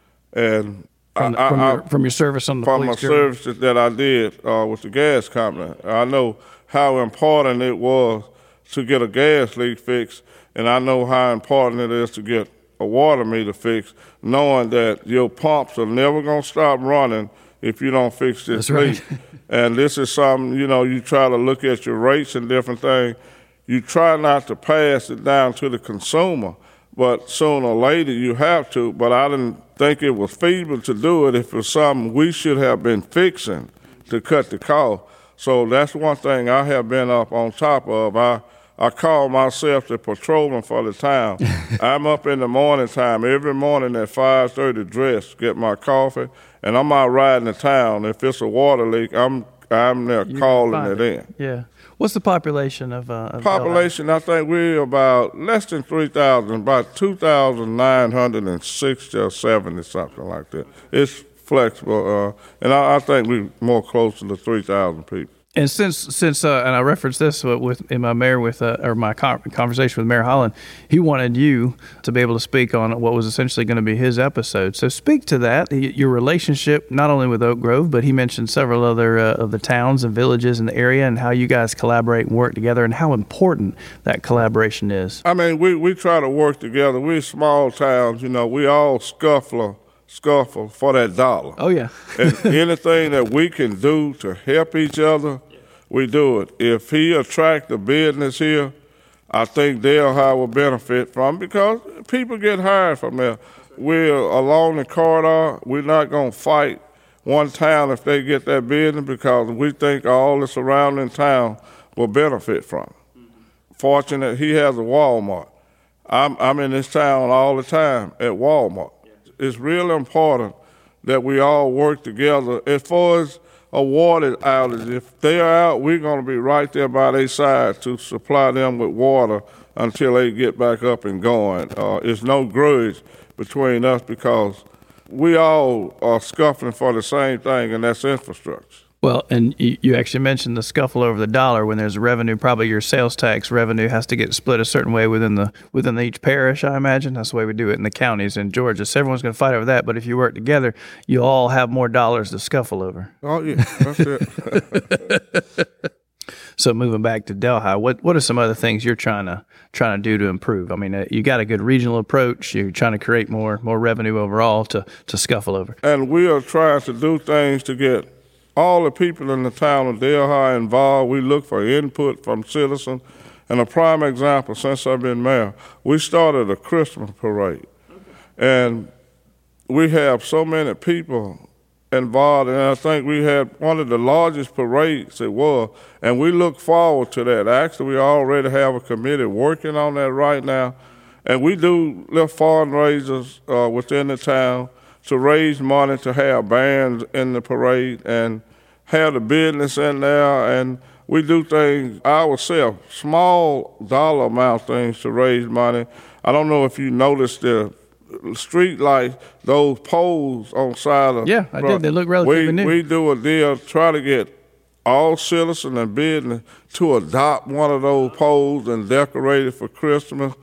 And from, the, I, from, I, your, from your service on the from police my jury? services that I did uh, with the gas company, I know how important it was to get a gas leak fixed, and I know how important it is to get a water meter fixed, knowing that your pumps are never going to stop running if you don't fix this That's right. leak. And this is something, you know, you try to look at your rates and different things. You try not to pass it down to the consumer, but sooner or later you have to. But I didn't think it was feasible to do it if it was something we should have been fixing to cut the cost. So that's one thing I have been up on top of. I I call myself the patrolman for the town. I'm up in the morning time every morning at five thirty dressed, get my coffee, and I'm out riding the town. If it's a water leak, I'm I'm there You calling it, it in. Yeah. What's the population of, uh, of Population, I think we're about less than three thousand, about two thousand nine hundred sixty or seventy, something like that. It's flexible, uh, and I, I think we're more closer to three thousand people. And since since uh, and I referenced this with in my mayor with uh, or my conversation with Mayor Holland, he wanted you to be able to speak on what was essentially going to be his episode. So speak to that, your relationship not only with Oak Grove, but he mentioned several other uh, of the towns and villages in the area, and how you guys collaborate and work together, and how important that collaboration is. I mean, we we try to work together. We're small towns, you know. We all scuffle scuffle for that dollar. Oh yeah. And anything that we can do to help each other, we do it. If he attract a business here, I think Delhi will benefit from it because people get hired from there. We're along the corridor. We're not going to fight one town if they get that business because we think all the surrounding town will benefit from it. Mm-hmm. Fortunate he has a Walmart. I'm, I'm in this town all the time at Walmart. Yeah. It's really important that we all work together. As far as a water outage, if they are out, we're going to be right there by their side to supply them with water until they get back up and going. Uh, it's no grudge between us because we all are scuffling for the same thing, and that's infrastructure. Well, and you, you actually mentioned the scuffle over the dollar. When there's a revenue, probably your sales tax revenue has to get split a certain way within the within each parish, I imagine. That's the way we do it in the counties in Georgia. So everyone's going to fight over that, but if you work together, you all have more dollars to scuffle over. Oh, yeah, that's it. So moving back to Delhi, what what are some other things you're trying to trying to do to improve? I mean, uh, you got a good regional approach. You're trying to create more more revenue overall to, to scuffle over. And we are trying to do things to get all the people in the town of Delhi involved. We look for input from citizens. And a prime example, since I've been mayor, we started a Christmas parade. And we have so many people involved, and I think we had one of the largest parades it was, and we look forward to that. Actually, we already have a committee working on that right now, and we do little fundraisers uh, within the town to raise money to have bands in the parade and have the business in there, and we do things ourselves, small dollar amount things to raise money. I don't know if you noticed the street lights, those poles on side of yeah, I did. They look relatively we, new. We do a deal, try to get all citizens and business to adopt one of those poles and decorate it for Christmas.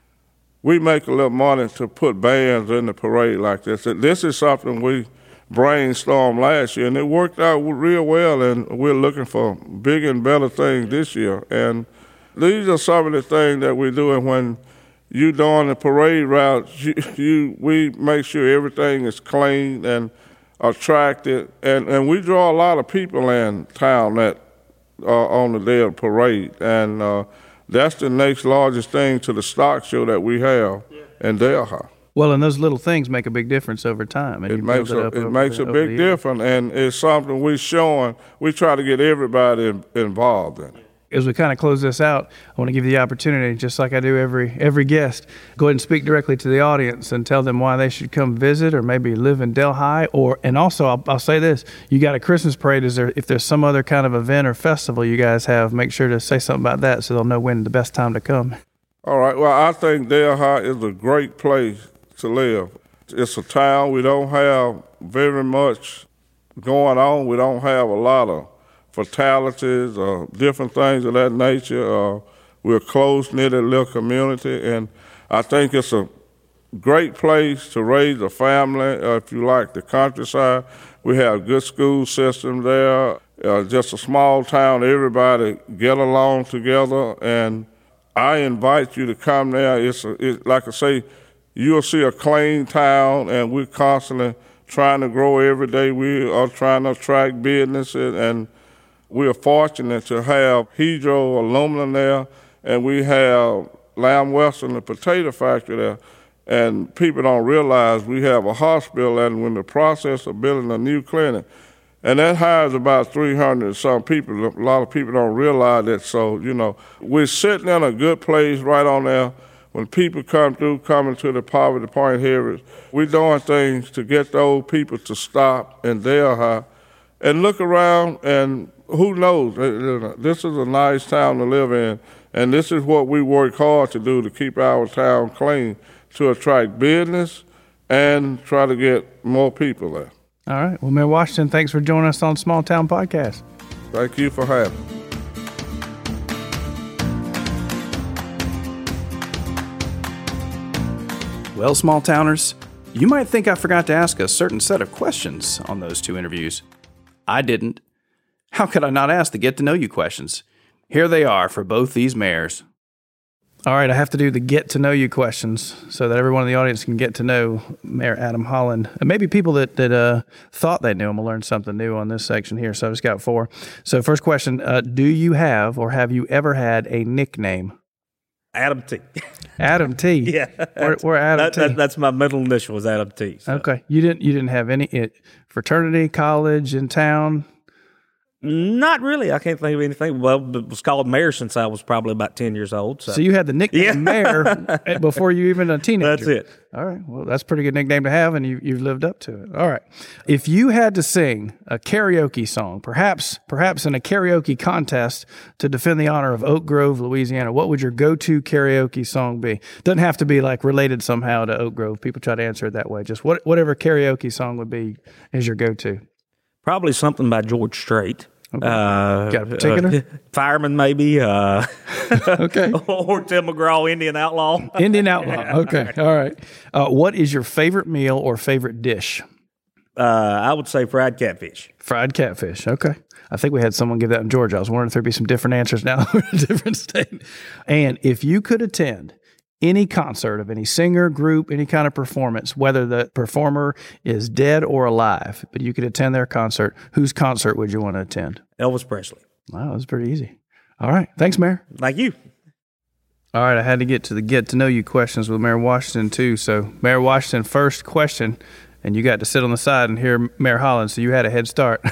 We make a little money to put bands in the parade like this. This is something we brainstormed last year, and it worked out real well, and we're looking for bigger and better things this year. And these are some of the things that we're doing when you doing the parade route. You, you, we make sure everything is clean and attractive, and, and we draw a lot of people in town that are on the day of the parade, and uh, that's the next largest thing to the stock show that we have yeah. in Delhi. Well, and those little things make a big difference over time. And it you makes build a, it, it over, makes a over big difference, and it's something we're showing. We try to get everybody in, involved in it. As we kind of close this out, I want to give you the opportunity, just like I do every every guest, go ahead and speak directly to the audience and tell them why they should come visit or maybe live in Delhi. Or and also, I'll, I'll say this: you got a Christmas parade. Is there if there's some other kind of event or festival you guys have, make sure to say something about that so they'll know when the best time to come. All right. Well, I think Delhi is a great place to live. It's a town. We don't have very much going on. We don't have a lot of fatalities or different things of that nature. Uh, we're a close-knitted little community, and I think it's a great place to raise a family, uh, if you like the countryside. We have good school system there. Uh, just a small town. Everybody get along together, and I invite you to come there. It's, a, it, like I say, you'll see a clean town, and we're constantly trying to grow every day. We are trying to attract businesses, and we are fortunate to have Hydro Aluminum there, and we have Lamb Weston, the potato factory there. And people don't realize we have a hospital, and we're in the process of building a new clinic. And that hires about three hundred some people. A lot of people don't realize that. So, you know, we're sitting in a good place right on there. When people come through, coming to the Poverty Point here, we're doing things to get those people to stop in Delhi and look around, and who knows? This is a nice town to live in, and this is what we work hard to do, to keep our town clean, to attract business and try to get more people there. All right. Well, Mayor Washington, thanks for joining us on Small Town Podcast. Thank you for having me. Well, small towners, you might think I forgot to ask a certain set of questions on those two interviews. I didn't. How could I not ask the get-to-know-you questions? Here they are for both these mayors. All right, I have to do the get-to-know-you questions so that everyone in the audience can get to know Mayor Adam Holland. And maybe people that, that uh, thought they knew him will learn something new on this section here. So I've just got four. So first question, uh, do you have or have you ever had a nickname? Adam T. Adam T. Yeah. Where, where Adam that, T? That, that's my middle initial was Adam T. So. Okay. You didn't you didn't have any it, fraternity, college, in town? Not really. I can't think of anything. Well, it was called Mayor since I was probably about ten years old. So, so you had the nickname yeah. Mayor before you even a teenager. That's it. All right. Well, that's a pretty good nickname to have, and you, you've lived up to it. All right. If you had to sing a karaoke song, perhaps perhaps in a karaoke contest to defend the honor of Oak Grove, Louisiana, what would your go-to karaoke song be? Doesn't have to be like related somehow to Oak Grove. People try to answer it that way. Just what, whatever karaoke song would be is your go-to. Probably something by George Strait. Okay. Uh, Got a particular? Uh, Fireman, maybe. Uh, okay. Or Tim McGraw, Indian Outlaw. Indian Outlaw. Okay. All right. Uh, what is your favorite meal or favorite dish? Uh, I would say fried catfish. Fried catfish. Okay. I think we had someone give that in Georgia. I was wondering if there'd be some different answers now in a different state. And if you could attend any concert of any singer, group, any kind of performance, whether the performer is dead or alive, but you could attend their concert, whose concert would you want to attend? Elvis Presley. Wow, that was pretty easy. All right. Thanks, Mayor. Thank you. All right. I had to get to the get-to-know-you questions with Mayor Washington, too. So, Mayor Washington, first question, and you got to sit on the side and hear Mayor Holland, so you had a head start.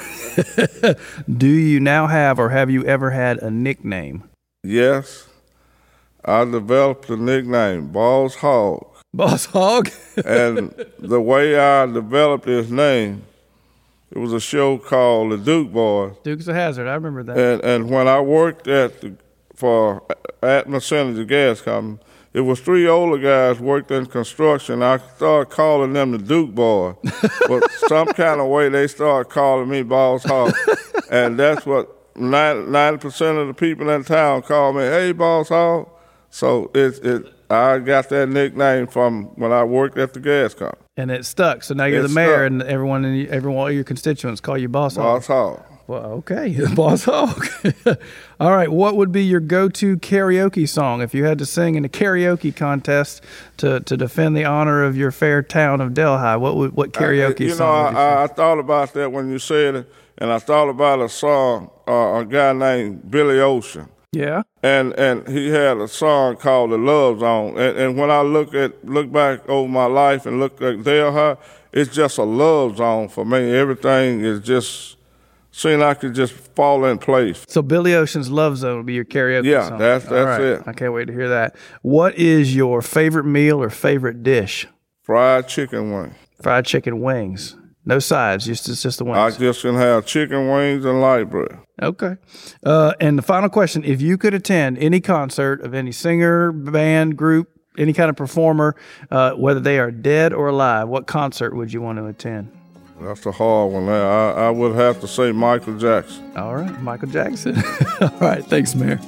Do you now have or have you ever had a nickname? Yes. I developed the nickname Boss Hog. Boss Hog? And the way I developed his name, it was a show called The Duke Boys. Dukes of Hazzard, I remember that. And and when I worked at the, for Atmos Energy Gas Company, it was three older guys worked in construction. I started calling them the Duke Boys. But some kind of way they started calling me Boss Hog. And that's what ninety percent of the people in town call me, hey, Boss Hog. So it, it, I got that nickname from when I worked at the gas company. And it stuck. So now you're it the mayor, stuck. and everyone, in, everyone, all your constituents call you Boss Hog. Boss Hog. Well, okay, Boss Hog. All right, what would be your go-to karaoke song if you had to sing in a karaoke contest to, to defend the honor of your fair town of Delhi? What would what karaoke I, you song? know, would you I, I, I sing? thought about that when you said it, and I thought about a song, uh, a guy named Billy Ocean. Yeah. And and he had a song called The Love Zone. And, and when I look at look back over my life and look at Delhi, it's just a love zone for me. Everything is just seems like it just fall in place. So Billy Ocean's Love Zone would be your karaoke yeah, song. that's that's All right. it. I can't wait to hear that. What is your favorite meal or favorite dish? Fried chicken wing. Fried chicken wings. No sides, just it's just the wings. I just can have chicken wings and light bread. Okay. Uh, and the final question, if you could attend any concert of any singer, band, group, any kind of performer, uh, whether they are dead or alive, what concert would you want to attend? That's a hard one there. I, I would have to say Michael Jackson. All right, Michael Jackson. All right, thanks, Mayor.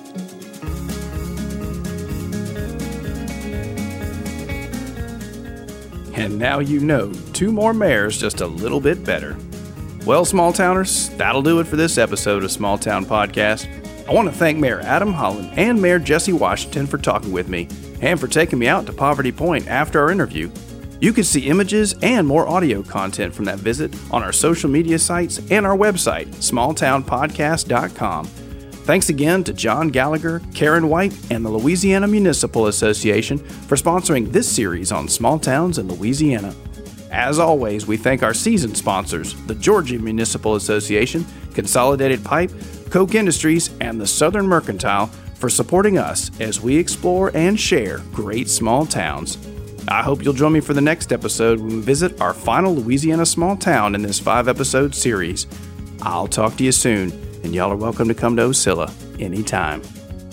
And now you know two more mayors just a little bit better. Well, small towners, that'll do it for this episode of Small Town Podcast. I want to thank Mayor Adam Holland and Mayor Jesse Washington for talking with me and for taking me out to Poverty Point after our interview. You can see images and more audio content from that visit on our social media sites and our website, small town podcast dot com. Thanks again to John Gallagher, Karen White, and the Louisiana Municipal Association for sponsoring this series on small towns in Louisiana. As always, we thank our season sponsors, the Georgia Municipal Association, Consolidated Pipe, Koch Industries, and the Southern Mercantile for supporting us as we explore and share great small towns. I hope you'll join me for the next episode when we visit our final Louisiana small town in this five-episode series. I'll talk to you soon, and y'all are welcome to come to Ocilla anytime.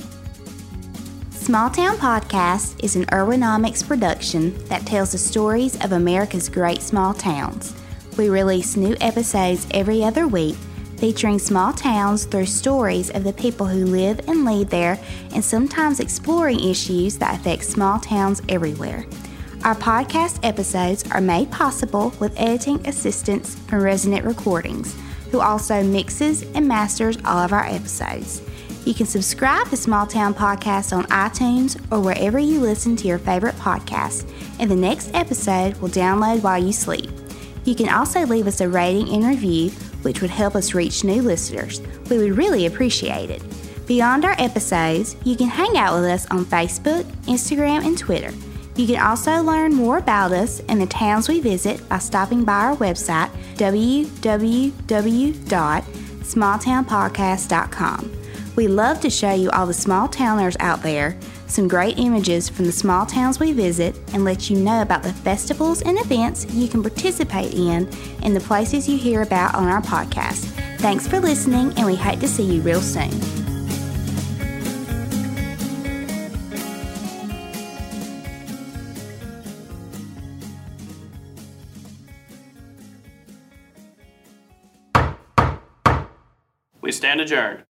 Small Town Podcast is an Irwinomics production that tells the stories of America's great small towns. We release new episodes every other week, featuring small towns through stories of the people who live and lead there, and sometimes exploring issues that affect small towns everywhere. Our podcast episodes are made possible with editing assistance from Resonant Recordings, who also mixes and masters all of our episodes. You can subscribe to Small Town Podcast on iTunes or wherever you listen to your favorite podcast, and the next episode will download while you sleep. You can also leave us a rating and review, which would help us reach new listeners. We would really appreciate it. Beyond our episodes, you can hang out with us on Facebook, Instagram, and Twitter. You can also learn more about us and the towns we visit by stopping by our website, w w w dot small town podcast dot com. We love to show you all the small towners out there, some great images from the small towns we visit, and let you know about the festivals and events you can participate in and the places you hear about on our podcast. Thanks for listening, and we hope to see you real soon. We stand adjourned.